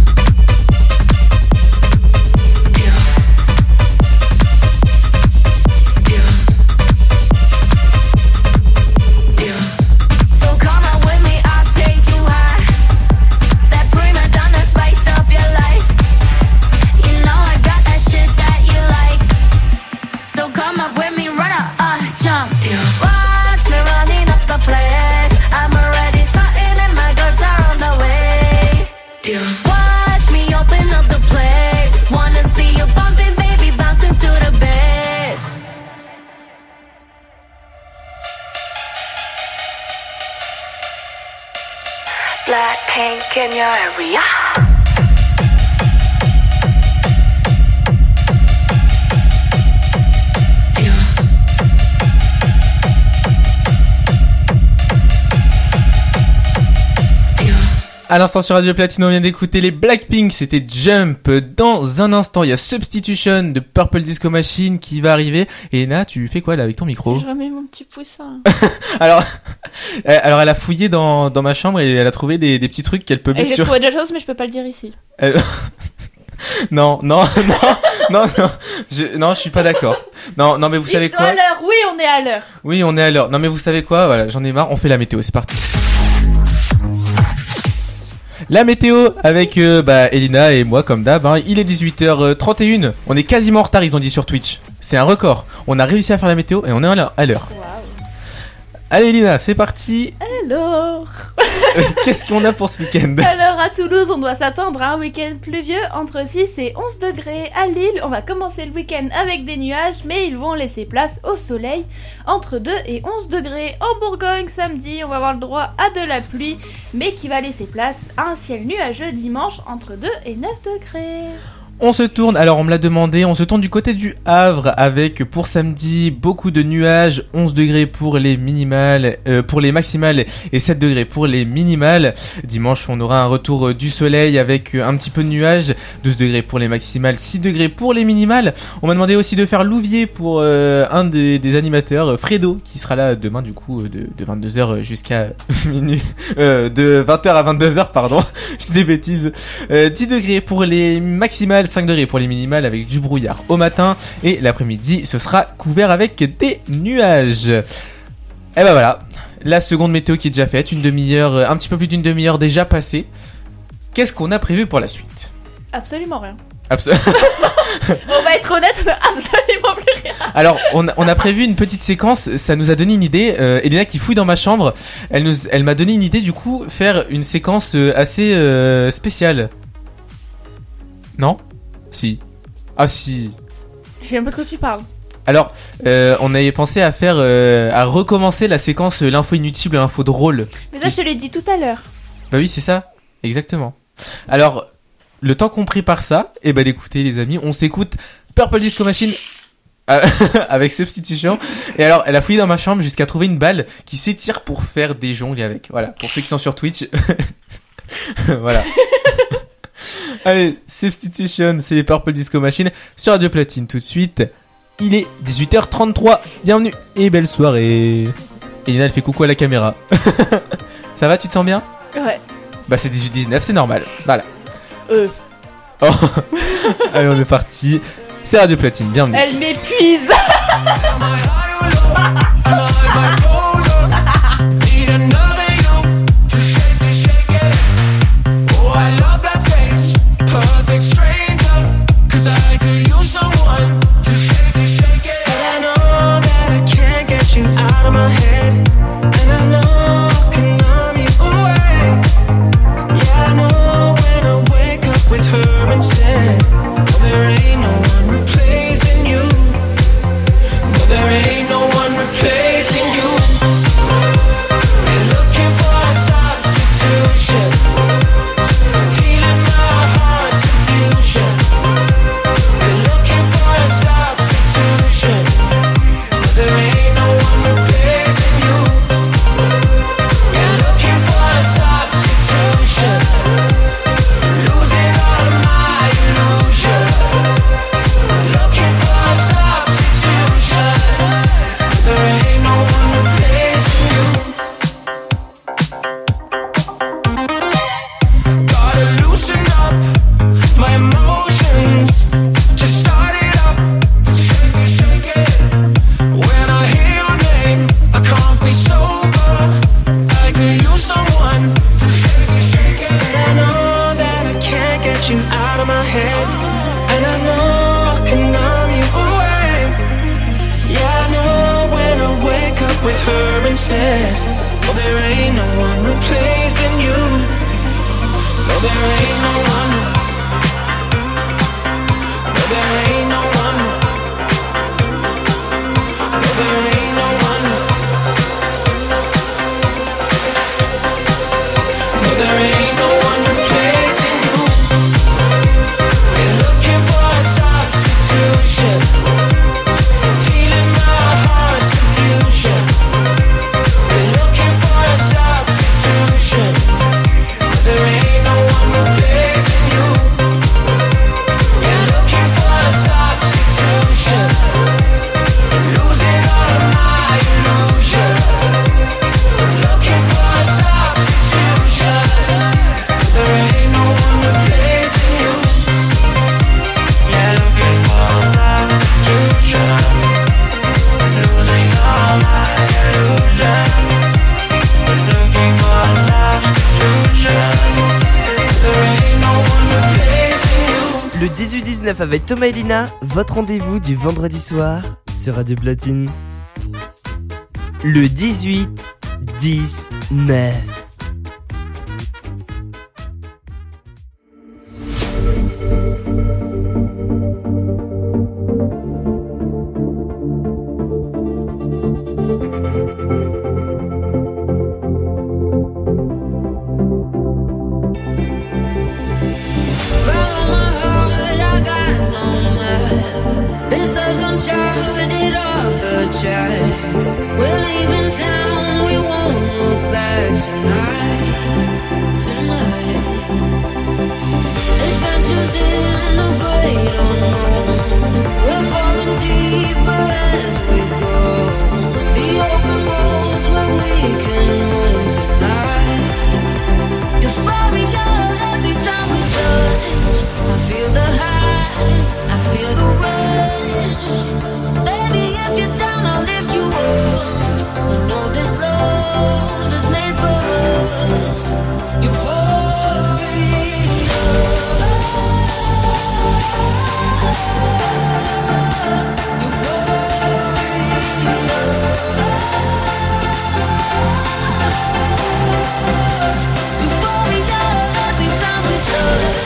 So come on with me, I'll take you high. That prima donna spice up your life. You know I got that shit that you like. So come up with me, run up, uh, jump. Watch me running up the place. I'm already starting and my girls are on the way. Watch me open up the place. Wanna see you bumping, baby, bouncing to the bass. Blackpink in your area. À l'instant sur Radio Platine, on vient d'écouter les Blackpink, c'était Jump. Dans un instant, il y a Substitution de Purple Disco Machine qui va arriver. Et Ena, tu fais quoi là avec ton micro? Je remets mon petit poussin. Alors, euh, alors elle a fouillé dans, dans ma chambre et elle a trouvé des, des petits trucs qu'elle peut Et mettre j'ai sur... trouvé d'autres choses, mais je peux pas le dire ici. Euh, non, non, non, non, non, je, non, je suis pas d'accord. Non, non, mais vous Ils savez sont quoi? à l'heure, oui, on est à l'heure. Oui, on est à l'heure. Non, mais vous savez quoi? Voilà, j'en ai marre. On fait la météo. C'est parti. La météo avec euh, bah, Elina et moi comme d'hab, hein. Il est dix-huit heures trente et une, on est quasiment en retard, ils ont dit sur Twitch. C'est un record, on a réussi à faire la météo et on est à l'heure. Wow. Allez Elina, c'est parti. Alors qu'est-ce qu'on a pour ce week-end? Alors à Toulouse, on doit s'attendre à un week-end pluvieux entre six et onze degrés. À Lille, on va commencer le week-end avec des nuages, mais ils vont laisser place au soleil entre deux et onze degrés. En Bourgogne, samedi, on va avoir le droit à de la pluie, mais qui va laisser place à un ciel nuageux dimanche entre deux et neuf degrés. On se tourne, alors on me l'a demandé, on se tourne du côté du Havre avec pour samedi beaucoup de nuages, onze degrés pour les minimales, euh, pour les maximales et sept degrés pour les minimales. Dimanche on aura un retour du soleil avec un petit peu de nuages, douze degrés pour les maximales, six degrés pour les minimales. On m'a demandé aussi de faire Louviers pour euh, un des, des animateurs, Fredo, qui sera là demain du coup de, de vingt-deux heures jusqu'à minuit, euh, de vingt heures à vingt-deux heures pardon, je dis des bêtises. Euh, dix degrés pour les maximales, cinq degrés pour les minimales avec du brouillard au matin et l'après-midi ce sera couvert avec des nuages. Et ben voilà, la seconde météo qui est déjà faite, une demi-heure, un petit peu plus d'une demi-heure déjà passée. Qu'est-ce qu'on a prévu pour la suite? Absolument rien. Abso- On va être honnête, on a absolument plus rien. Alors on a, on a prévu une petite séquence, ça nous a donné une idée. euh, Elena qui fouille dans ma chambre, elle, nous, elle m'a donné une idée du coup, faire une séquence euh, assez euh, spéciale. Non? Si. Ah si. Je sais un peu de quoi tu parles. Alors, euh, on avait pensé à faire, euh, à recommencer la séquence euh, l'info inutile, l'info drôle. Mais ça, je te l'ai dit tout à l'heure. Bah oui, c'est ça, exactement. Alors, le temps qu'on prépare ça, et eh bah d'écouter les amis, on s'écoute Purple Disco Machine euh, avec Substitution. Et alors, elle a fouillé dans ma chambre jusqu'à trouver une balle qui s'étire pour faire des jongles avec. Voilà, pour ceux qui sont sur Twitch. Voilà. Allez, Substitution, c'est les Purple Disco Machine sur Radio Platine tout de suite. Il est dix-huit heures trente-trois. Bienvenue et belle soirée. Elena, elle fait coucou à la caméra. Ça va, tu te sens bien? Ouais. Bah c'est dix-huit dix-neuf, c'est normal. Voilà. Euh. Oh. Allez, on est parti. C'est Radio Platine, bienvenue. Elle m'épuise. Perfect stranger, cause I could use someone to shake it, shake it. But I know that I can't get you out of my head, and I know I can numb you away. Yeah, I know when I wake up with her instead. No, there ain't no one replacing you. No, there ain't no one replacing you. They're looking for a substitution. Avec Thomas et Lina, votre rendez-vous du vendredi soir sur Radio Platine. Le dix-huit dix-neuf. charted off the tracks. We're leaving town, we won't look back tonight, tonight. Adventures in the great unknown. We're falling deeper as we go. The open roads where we can roam tonight. Euphoria every time we touch. I feel the high, I feel the rush. Baby, if you're down, I'll lift you up. You know this love is made for us. Euphoria. Euphoria every time we touch.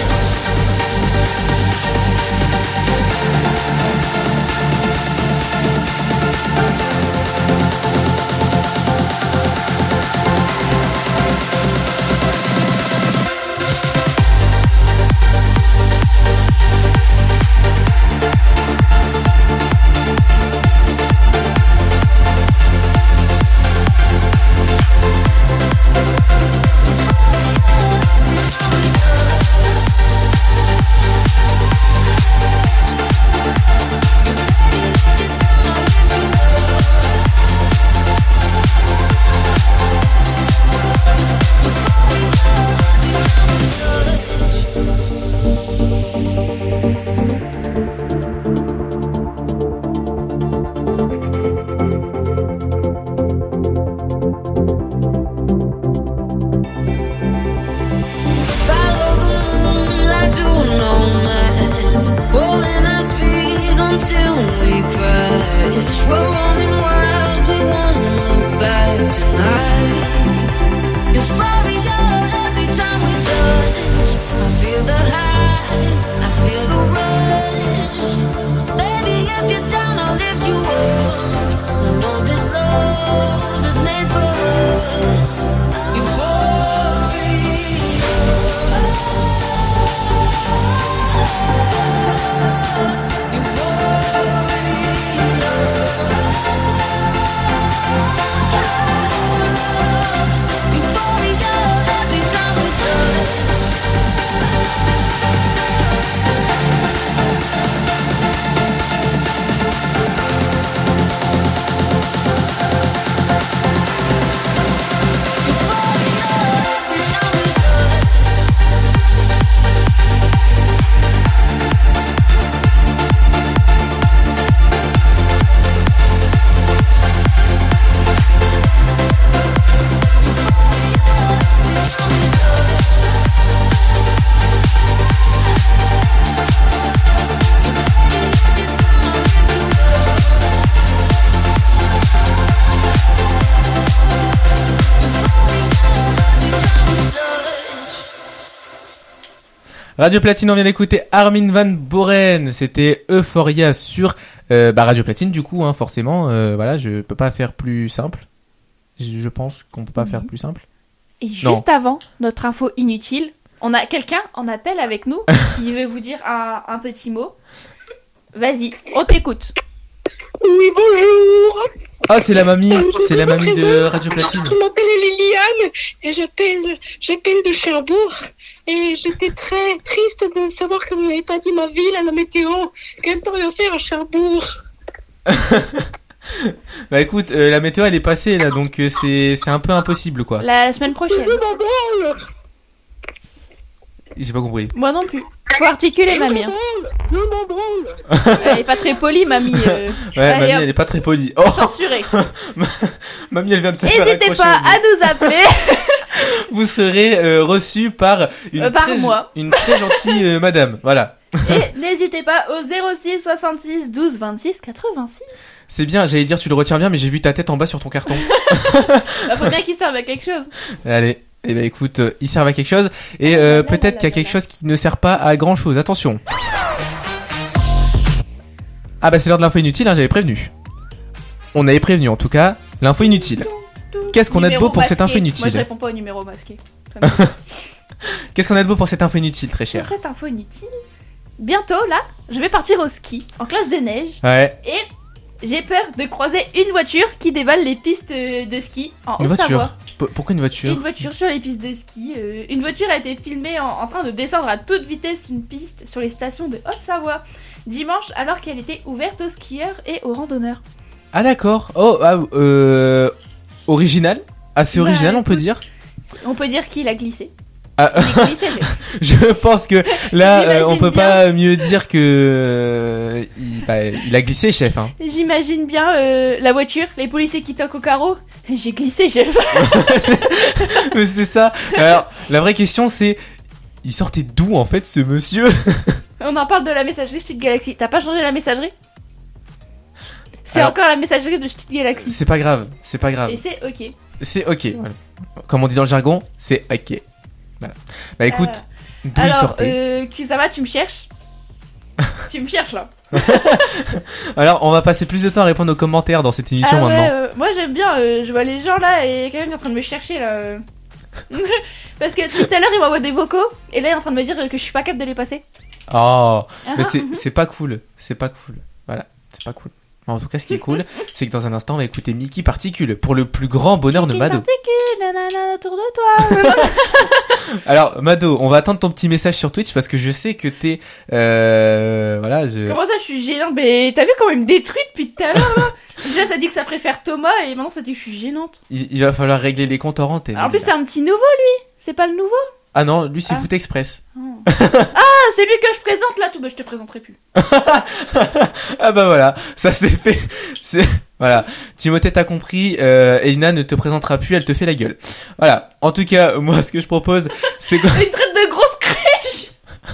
Follow the moonlight to no man's. Rolling our speed until we crash. We're roaming wild, we won't look back tonight. Euphoria every time we touch. I feel the high, I feel the rush. Baby, if you're down, I'll lift you up. You know this love is made for us. Euphoria. Euphoria every time we touch. Radio Platine, on vient d'écouter Armin van Buuren. C'était Euphoria sur euh, bah, Radio Platine, du coup, hein, forcément. Euh, voilà, je peux pas faire plus simple. Je, je pense qu'on peut pas faire plus simple. Et juste Non. avant notre info inutile, on a quelqu'un en appel avec nous qui veut vous dire un, un petit mot. Vas-y, on t'écoute. Oui, bonjour. Ah, c'est la mamie, Euh, je c'est la me mamie de présente. Radio Platine. Je m'appelle Liliane et j'appelle, j'appelle de Cherbourg. Et j'étais très triste de savoir que vous n'avez pas dit ma ville à la météo. Quel temps il va faire à Cherbourg? Bah écoute, euh, la météo elle est passée là, donc euh, c'est c'est un peu impossible quoi. La, la semaine prochaine. Je m'en branle. J'ai pas compris. Moi non plus. Faut articuler, Je mamie. m'en hein. branle. Je m'en branle. Elle est pas très polie, mamie. euh. Ouais, Allez, mamie hop. elle est pas très polie. Oh, Censurée. mamie elle vient de se faire N'hésitez accrocher pas au nez. à nous appeler. Vous serez euh, reçu par une Euh, par très, moi. une très gentille euh, madame. Voilà. Et n'hésitez pas au zéro six soixante-six douze vingt-six quatre-vingt-six. C'est bien, j'allais dire tu le retiens bien, mais j'ai vu ta tête en bas sur ton carton. Bah, faut bien qu'il serve à quelque chose. Allez, eh ben écoute, euh, il sert à quelque chose et euh, peut-être qu'il y a quelque chose qui ne sert pas à grand chose. Attention. Ah bah c'est l'heure de l'info inutile, hein, j'avais prévenu. On avait prévenu en tout cas, l'info inutile. Qu'est-ce qu'on a de Numéro beau pour cette masqué. info inutile? Moi je réponds pas au numéro masqué. Qu'est-ce qu'on a de beau pour cette info inutile, très Sur cher? cette info inutile, bientôt là, je vais partir au ski en classe de neige. Ouais. Et j'ai peur de croiser une voiture qui dévale les pistes euh, de ski en Une Haute-Savoie. voiture. P- pourquoi une voiture? Une voiture sur les pistes de ski. euh, une voiture a été filmée en, en train de descendre à toute vitesse une piste sur les stations de Haute-Savoie dimanche alors qu'elle était ouverte aux skieurs et aux randonneurs. Ah d'accord. Oh, ah, euh, original. Assez Bah, original, on peut écoute. dire. On peut dire qu'il a glissé. Ah, Il a glissé, mais- je pense que là, euh, on J'imagine peut bien. pas mieux dire que euh, il, bah, il a glissé, chef. Hein. J'imagine bien euh, la voiture, les policiers qui toquent au carreau. J'ai glissé, chef. Mais c'est ça. Alors, la vraie question, c'est, il sortait d'où en fait ce monsieur? On en parle de la messagerie Ch'tit Galaxy. T'as pas changé la messagerie? C'est Alors- encore la messagerie de Ch'tit Galaxy. C'est pas grave, c'est pas grave. Et c'est ok. C'est ok. Voilà. Comme on dit dans le jargon, c'est ok. Voilà. Bah écoute, Euh, d'où il Alors, sortait euh, Kusama, tu me cherches? Tu me cherches là. Alors, on va passer plus de temps à répondre aux commentaires dans cette émission Ah ouais, maintenant. euh, moi j'aime bien, euh, je vois les gens là et il y a quelqu'un qui est en train de me chercher là. euh. Parce que tout à l'heure il m'envoie des vocaux et là il est en train de me dire que je suis pas capable de les passer. Oh, mais Ah, c'est mhm. c'est pas cool, c'est pas cool. Voilà, c'est pas cool. En tout cas, ce qui est cool, c'est que dans un instant, on va écouter Mickey Particule pour le plus grand bonheur de Qui Mado. particule, nanana, autour de toi. Alors, Mado, on va attendre ton petit message sur Twitch parce que je sais que t'es, euh, voilà, je. Comment ça je suis gênante? Mais t'as vu comment il me détruit depuis tout à l'heure là? Déjà ça dit que ça préfère Thomas et maintenant ça dit que je suis gênante. Il, il va falloir régler les comptes en antenne. En plus c'est un petit nouveau lui, c'est pas le nouveau? Ah non, lui c'est Ah. Foot Express. Ah c'est lui que je présente là tout, bah je te présenterai plus. Ah bah voilà, ça c'est fait. C'est voilà. Timothée t'as compris. Euh, Elina ne te présentera plus, elle te fait la gueule. Voilà. En tout cas, moi ce que je propose, c'est quoi? Une traite de grosse crèche.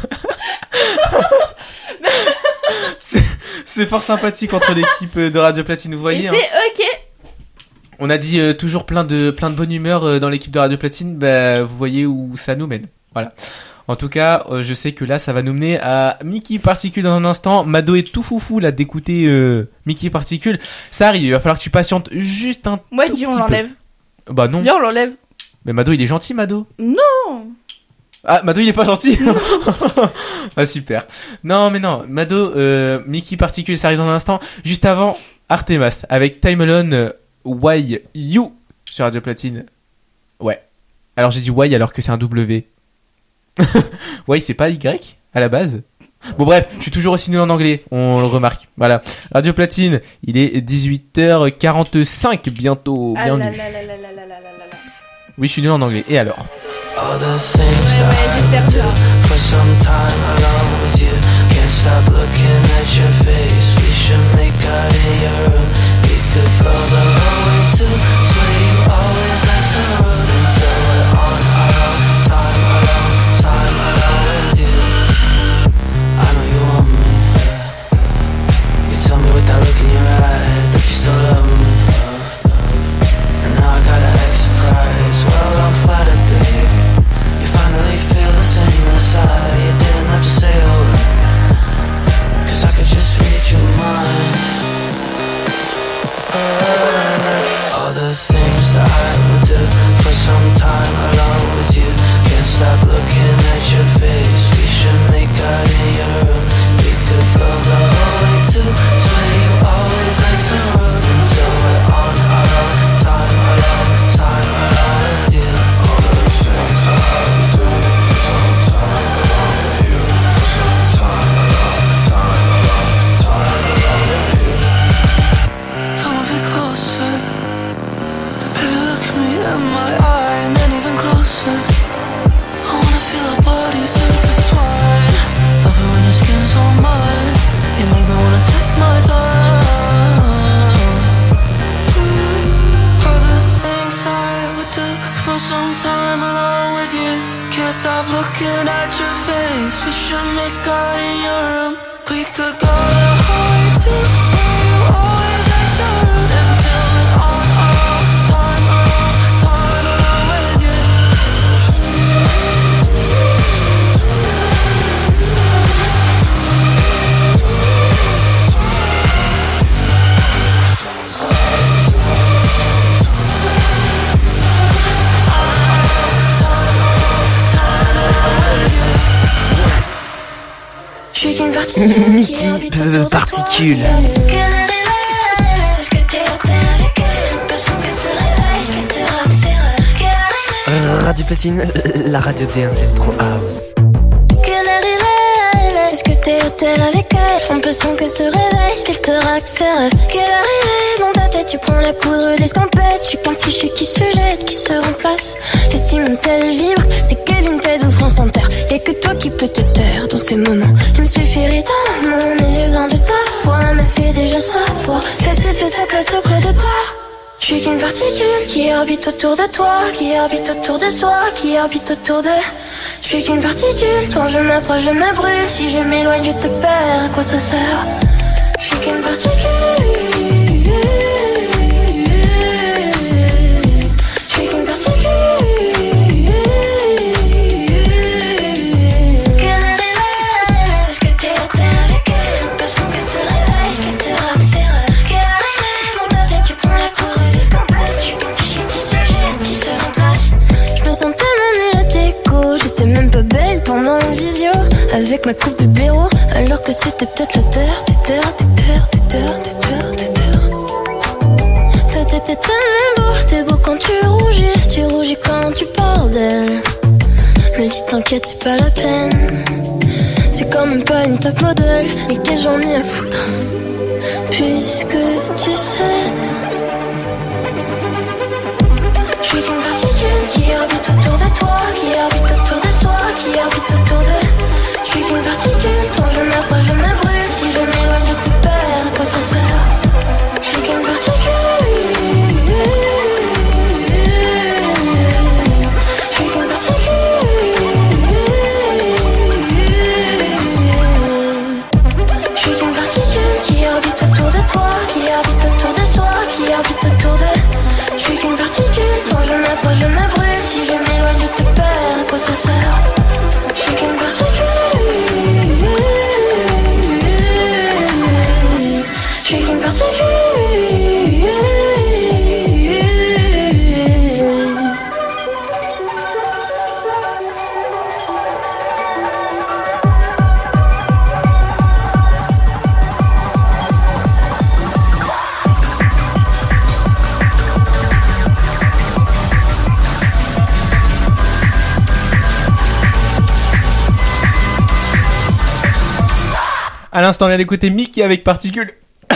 c'est, c'est fort sympathique entre l'équipe de Radio Platine. Vous Et voyez. Hein. c'est ok. On a dit euh, toujours plein de plein de bonne humeur euh, dans l'équipe de Radio Platine. Bah vous voyez où ça nous mène. Voilà. En tout cas, euh, je sais que là, ça va nous mener à Mickey Particule dans un instant. Mado est tout foufou là d'écouter euh, Mickey Particule. Ça arrive, il va falloir que tu patientes juste un Moi je tout dis on petit l'enlève. peu. Bah non. Viens on l'enlève. Mais Mado, il est gentil, Mado. Non. Ah, Mado, il est pas gentil. Ah super. Non, mais non, Mado, euh, Mickey Particule, ça arrive dans un instant. Juste avant, Artemas avec Time Alone, euh, Why You sur Radio Platine. Ouais. Alors j'ai dit Why alors que c'est un W. Why, c'est pas Y à la base. Bon bref, je suis toujours aussi nul en anglais, on le remarque. Voilà. Radio Platine, il est dix-huit heures quarante-cinq bientôt. Ah Bienvenue. là là là là là là là là là. Oui, je suis nul en anglais. Et alors? All the things that Ouais, I j'espère do pas. for some time alone with you. Can't stop looking at your face. We should make out in your room. We could go the whole way to swear you always act so rude until we're on our own. Time alone, time alone with you. I know you want me. You tell me with that look in your eye that you still love me. And now I gotta act surprised. Well, I'm flattered, baby. You finally feel the same as I. You didn't have to say a word, 'cause I could just read your mind. All the things that I would do for some time alone with you. Can't stop looking at your face. We should make out in your room. We could go the whole way to swear you always act so rude until we're on our own. Time alone, time alone with you. All the things that I would do for some time alone with you. For some time alone, time alone, time alone with you. Come a bit closer. Baby, look at me in my eye and then even closer. I wanna feel our bodies intertwine. Love it when your skin's on mine. You make me wanna take my time. All the things I would do for some time alone with you. Can't stop looking at your face. We should make out in your room. We could go the whole way to say you always act so rude until we're on our own. Time alone, time alone with you. Je suis suis qu'une particule qui orbite autour de toi. Particule. Quelle heure il est? Est-ce que t'es hôtel avec elle? L'impression qu'elle se réveille, qu'elle te raccélère. Quelle heure il est? Radio Platine, la radio D un, c'est le trop house. Quelle heure il est? Est-ce que t'es hôtel avec elle? L'impression qu'elle se réveille, qu'elle te raccélère. Quelle heure il est? Dans ta tête tu prends la poudre d'escampette. Je suis qu'un fichier qui se jette, qui se remplace. Et si mon tel vibre, c'est Kevin Ted ou France Inter. Y'a que toi qui peux te taire dans ces moments. Il me suffirait d'un mot, mais le grain de ta voix me fait déjà savoir qu'elle s'est fait sa place au creux de toi. Je suis qu'une particule qui orbite autour de toi, qui orbite autour de soi, qui orbite autour de... Je suis qu'une particule, quand je m'approche je me brûle. Si je m'éloigne je te perds, à quoi ça sert? Je suis qu'une particule. Pendant une visio, avec ma coupe de blaireau, alors que c'était peut-être la terre, des terres, des terres, des terres, des terres, des terres. Toi t'étais tellement beau, t'es beau quand tu rougis, tu rougis quand tu parles d'elle. Me dis t'inquiète, c'est pas la peine, c'est quand même pas une top modèle, mais qu'est-ce j'en ai à foutre, puisque tu cèdes. Je suis qu'une particule qui orbite autour de toi, qui orbite autour de soi, qui orbite autour de... Je suis qu'une particule, quand je m'approche je me brûle. Si je m'éloigne je te perds, à quoi ça sert? Je suis qu'une particule. Je suis qu'une particule. Je suis qu'une particule qui orbite autour de toi, qui orbite autour de soi, qui orbite autour de... Je suis qu'une particule, quand je m'approche je me brûle. Si je m'éloigne je te perds, à quoi ça sert? Je suis qu'une particule. Je suis qu'une particule. À l'instant, on vient d'écouter Mickey avec Particule.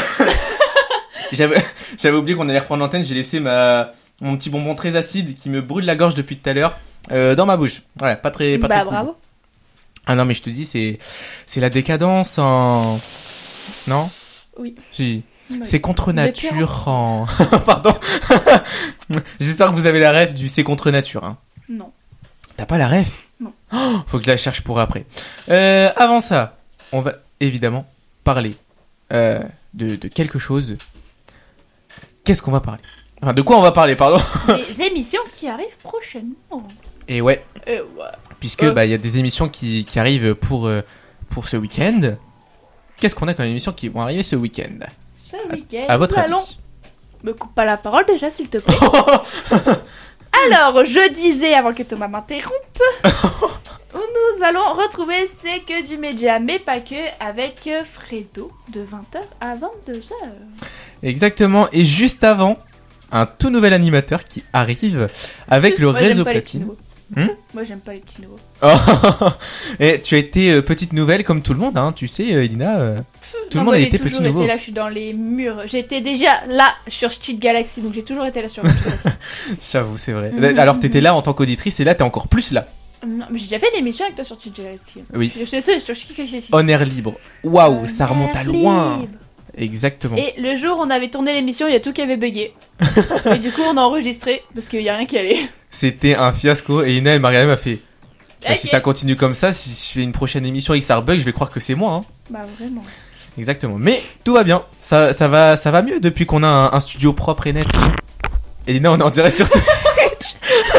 j'avais, j'avais oublié qu'on allait reprendre l'antenne. J'ai laissé ma, mon petit bonbon très acide qui me brûle la gorge depuis tout à l'heure euh, dans ma bouche. Voilà, pas très, pas bah très cool. bravo. Ah non, mais je te dis, c'est, c'est la décadence en... Non? Oui. Si. Oui. C'est contre nature Dépérant. en... Pardon. J'espère que vous avez la ref du c'est contre nature. Hein. Non. T'as pas la ref? Non. Oh, faut que je la cherche pour après. Euh, avant ça, on va évidemment parler euh, de, de quelque chose. Qu'est-ce qu'on va parler? Enfin, de quoi on va parler, pardon? Des émissions qui arrivent prochainement. Et ouais, Euh, ouais. puisque Euh. bah il y a des émissions qui, qui arrivent pour, euh, pour ce week-end. Qu'est-ce qu'on a comme émissions qui vont arriver ce week-end? Ce week-end, À votre nous avis? allons... Me coupe pas la parole déjà, s'il te plaît. Alors, je disais, avant que Thomas m'interrompe, nous allons retrouver C'est que du média, mais pas que, avec Fredo, de vingt heures à vingt-deux heures. Exactement, et juste avant, un tout nouvel animateur qui arrive avec le Moi, j'aime réseau pas les petits platine. nouveaux. Hmm Moi, j'aime pas les petits nouveaux. Oh. Et tu as été euh, petite nouvelle comme tout le monde, hein, tu sais, euh, Elina. euh, tout Non, le monde moi, a j'ai été toujours petit nouveau. été là, je suis dans les murs. J'étais déjà là sur Cheat Galaxy, donc j'ai toujours été là sur Cheat Galaxy. J'avoue, c'est vrai. Mhm. Alors t'étais là en tant qu'auditrice et là t'es encore plus là. Non, mais j'ai déjà fait l'émission avec toi sur Cheat Galaxy. Oui. Je suis sur Cheat Galaxy. En air libre. Waouh, ça remonte à Air loin. libre. Exactement. Et le jour où on avait tourné l'émission, il y a tout qui avait bugué. Et du coup, on a enregistré parce qu'il y a rien qui allait. C'était un fiasco et Ina elle m'a regardé, m'a fait bah, Ok. si ça continue comme ça, si je fais une prochaine émission et que ça rebug, je vais croire que c'est moi. Hein. Bah vraiment. Exactement. Mais tout va bien. Ça, ça, va, ça va mieux depuis qu'on a un, un studio propre et net. Elina, on en dirait sur Twitch.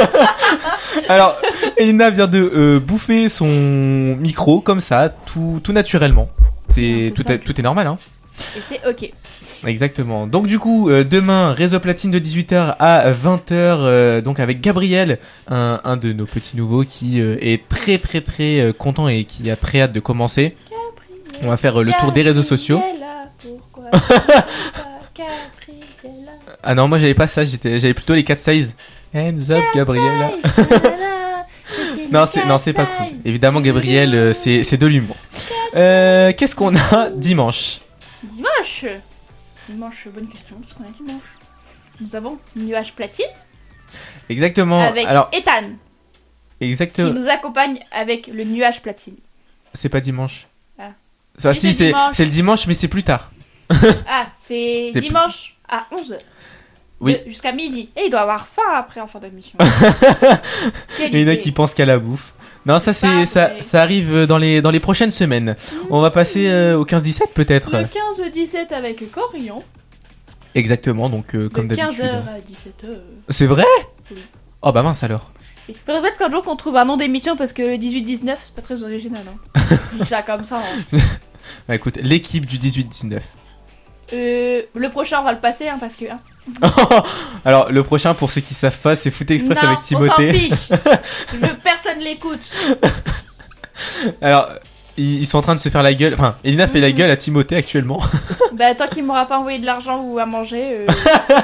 Alors, Elina vient de euh, bouffer son micro comme ça, tout, tout naturellement. C'est Un peu tout, est, simple. tout est normal, hein. Et c'est ok. Exactement. Donc du coup, euh, demain, réseau platine de dix-huit heures à vingt heures, euh, donc avec Gabriel, un, un de nos petits nouveaux qui euh, est très très très euh, content et qui a très hâte de commencer. On va faire euh, le tour des réseaux sociaux. Gabriella, pourquoi pas Gabriella. Ah non, moi j'avais pas ça, j'étais, j'avais plutôt les quatre size. Hands up, Gabriella. Non, c'est, non, c'est pas cool. Évidemment, Gabriel, euh, c'est, c'est de l'humour. Euh, qu'est-ce qu'on a dimanche ? Dimanche Dimanche, bonne question, qu'est-ce qu'on a dimanche ? Nous avons Nuage Platine Exactement. avec Alors, Ethan qui exactement. nous accompagne avec le Nuage Platine. C'est pas dimanche. Ah. Ça, Oui, si, c'est c'est, dimanche. c'est le dimanche, mais c'est plus tard. Ah, c'est, C'est dimanche à onze heures. Oui. De- jusqu'à midi. Et il doit avoir faim après en fin d'émission. Quelle Il y en a idée. qui pensent qu'à la bouffe. Non, ça c'est Pas ça, vrai. ça arrive dans les dans les prochaines semaines. On va passer euh, au quinze dix-sept peut-être. Le quinze dix-sept avec Corian. Exactement, donc euh, comme de d'habitude. quinze heures à dix-sept heures. C'est vrai ? Oui. Oh bah mince alors. Il faudrait peut-être qu'un jour qu'on trouve un nom d'émission parce que le dix-huit dix-neuf c'est pas très original. Hein. Je dis ça comme ça. Hein. Bah écoute, l'équipe du dix-huit dix-neuf. Euh, le prochain on va le passer hein, parce que. Hein. Alors le prochain pour ceux qui savent pas, c'est Foot Express non, avec on Timothée. s'en fiche. Je veux personne l'écoute. Alors ils, ils sont en train de se faire la gueule. Enfin, Elina fait la gueule à Timothée actuellement. Bah tant qu'il m'aura pas envoyé de l'argent ou à manger. Euh,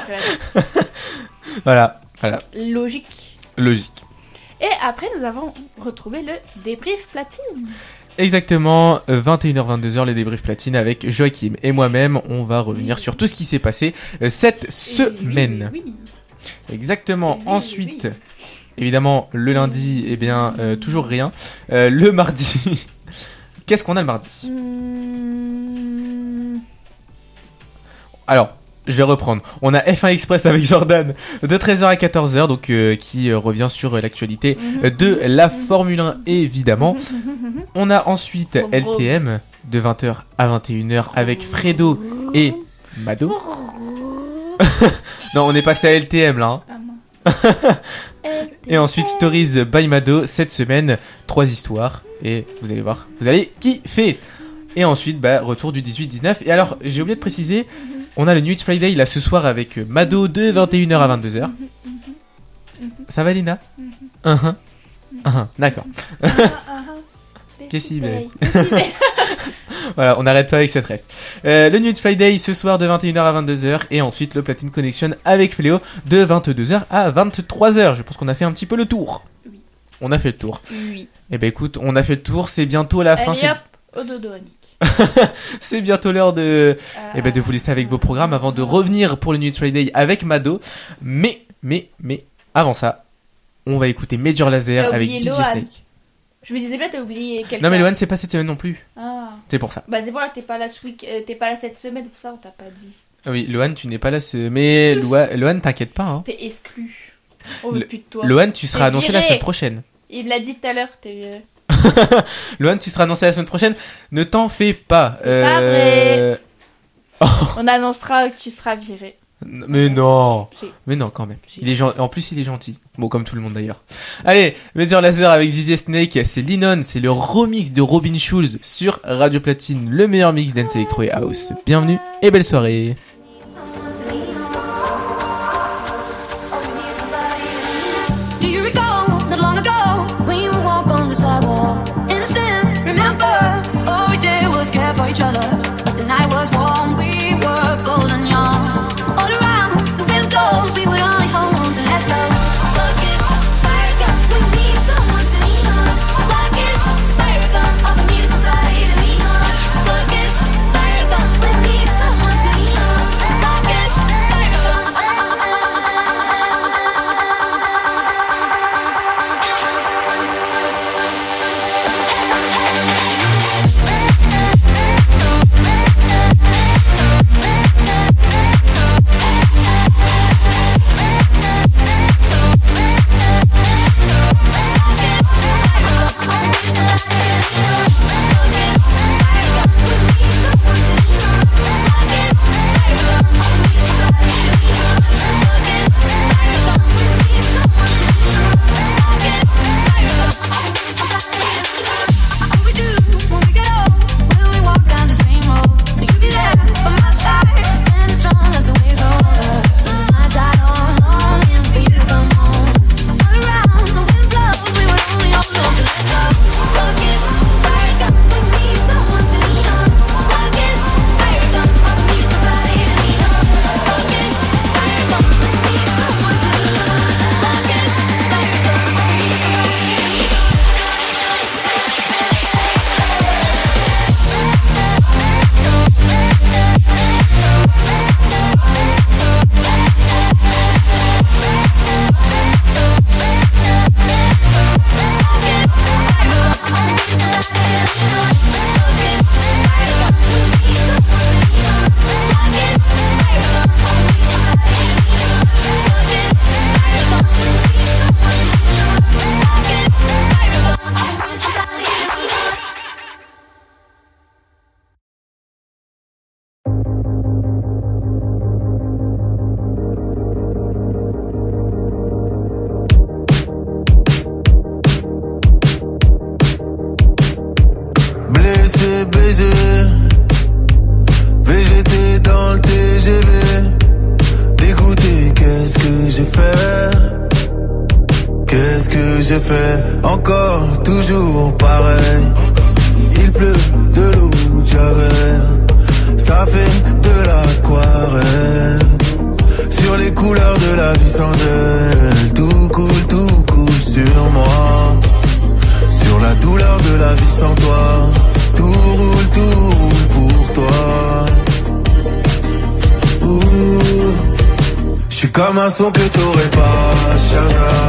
Voilà, voilà, logique. logique. Et après nous avons retrouvé le débrief platine. Exactement, euh, vingt et une heures vingt-deux heures les débriefs platine avec Joachim et moi-même. On va revenir sur tout ce qui s'est passé euh, cette semaine. Oui, oui, Exactement. oui, Ensuite, oui. évidemment, le lundi, eh bien, euh, toujours rien. Euh, le mardi, qu'est-ce qu'on a le mardi ? Hmm, Alors, je vais reprendre. On a F un Express avec Jordan de treize heures à quatorze heures, donc euh, qui euh, revient sur euh, l'actualité euh, de la Formule un, évidemment. On a ensuite L T M de vingt heures à vingt et une heures avec Fredo et Mado. Non, on est passé à L T M là. Hein. Ah, mince. Et ensuite Stories by Mado cette semaine, trois histoires et vous allez voir, vous allez kiffer. Et ensuite bah retour du dix-huit dix-neuf. Et alors j'ai oublié de préciser, on a le New It's Friday là ce soir avec Mado de vingt et une heures à vingt-deux heures. Ça va Lina? uh-huh. Uh-huh. D'accord. Qu'est-ce qu'il baisse? Voilà, on n'arrête pas avec cette ref. Euh, le New It's Friday ce soir de vingt et une heures à vingt-deux heures et ensuite le Platine Connection avec Fléau de vingt-deux heures à vingt-trois heures. Je pense qu'on a fait un petit peu le tour. Oui. On a fait le tour. Oui. Et ben écoute, on a fait le tour, c'est bientôt la fin. Allez C'est... hop, au dodo Annick. c'est bientôt l'heure de Ah, et ben de vous laisser avec vos programmes avant de revenir pour le New It's Friday avec Mado. Mais mais mais avant ça, on va écouter Major Lazer T'as avec oublié D J Lohan. Snake. Je me disais bien, t'as oublié quelqu'un. Non mais Lohan c'est pas cette semaine non plus. Ah. C'est pour ça. Bah c'est pour là que t'es pas là ce week, euh, t'es pas là cette semaine, pour ça on t'a pas dit. Ah oui, Lohan, tu n'es pas là ce... Mais Lohan, Lohan, t'inquiète pas hein. T'es exclu. On veut Le- plus de toi. Lohan, tu seras T'es annoncé la viré. semaine prochaine. Il me l'a dit tout à l'heure, t'es. euh, Lohan, tu seras annoncé la semaine prochaine. Ne t'en fais pas. C'est pas vrai. On annoncera que tu seras viré. Mais non. Si. Mais non, quand même. Si. Il est gen- En plus, il est gentil. Bon, comme tout le monde d'ailleurs. Allez, Major Lazer avec D J Snake. C'est Linon. C'est le remix de Robin Schulz sur Radio Platine. Le meilleur mix dance electro et house. Bienvenue et belle soirée. Do you recall not long ago when you would walk on the sidewalk? Innocent, remember? All we did was care for each other. But the night was warm, we were bold and young. All around the wind goes, we would only hold on to let go. Focus, fire gun, we need someone to lean on. Focus, fire gun, all we need is somebody to lean on. Focus, fire gun, we need someone to lean on. baiser. V G T dans le T G V. Dégoûté, qu'est-ce que j'ai fait? Qu'est-ce que j'ai fait? Encore, toujours pareil. Il pleut de l'eau de Javel. Ça fait de l'aquarelle. Sur les couleurs de la vie sans elle. Tout coule, tout coule sur moi. Sur la douleur de la vie sans toi. Tout roule, tout roule pour toi. Ouh. J'suis comme un son que t'aurais pas, Shazam.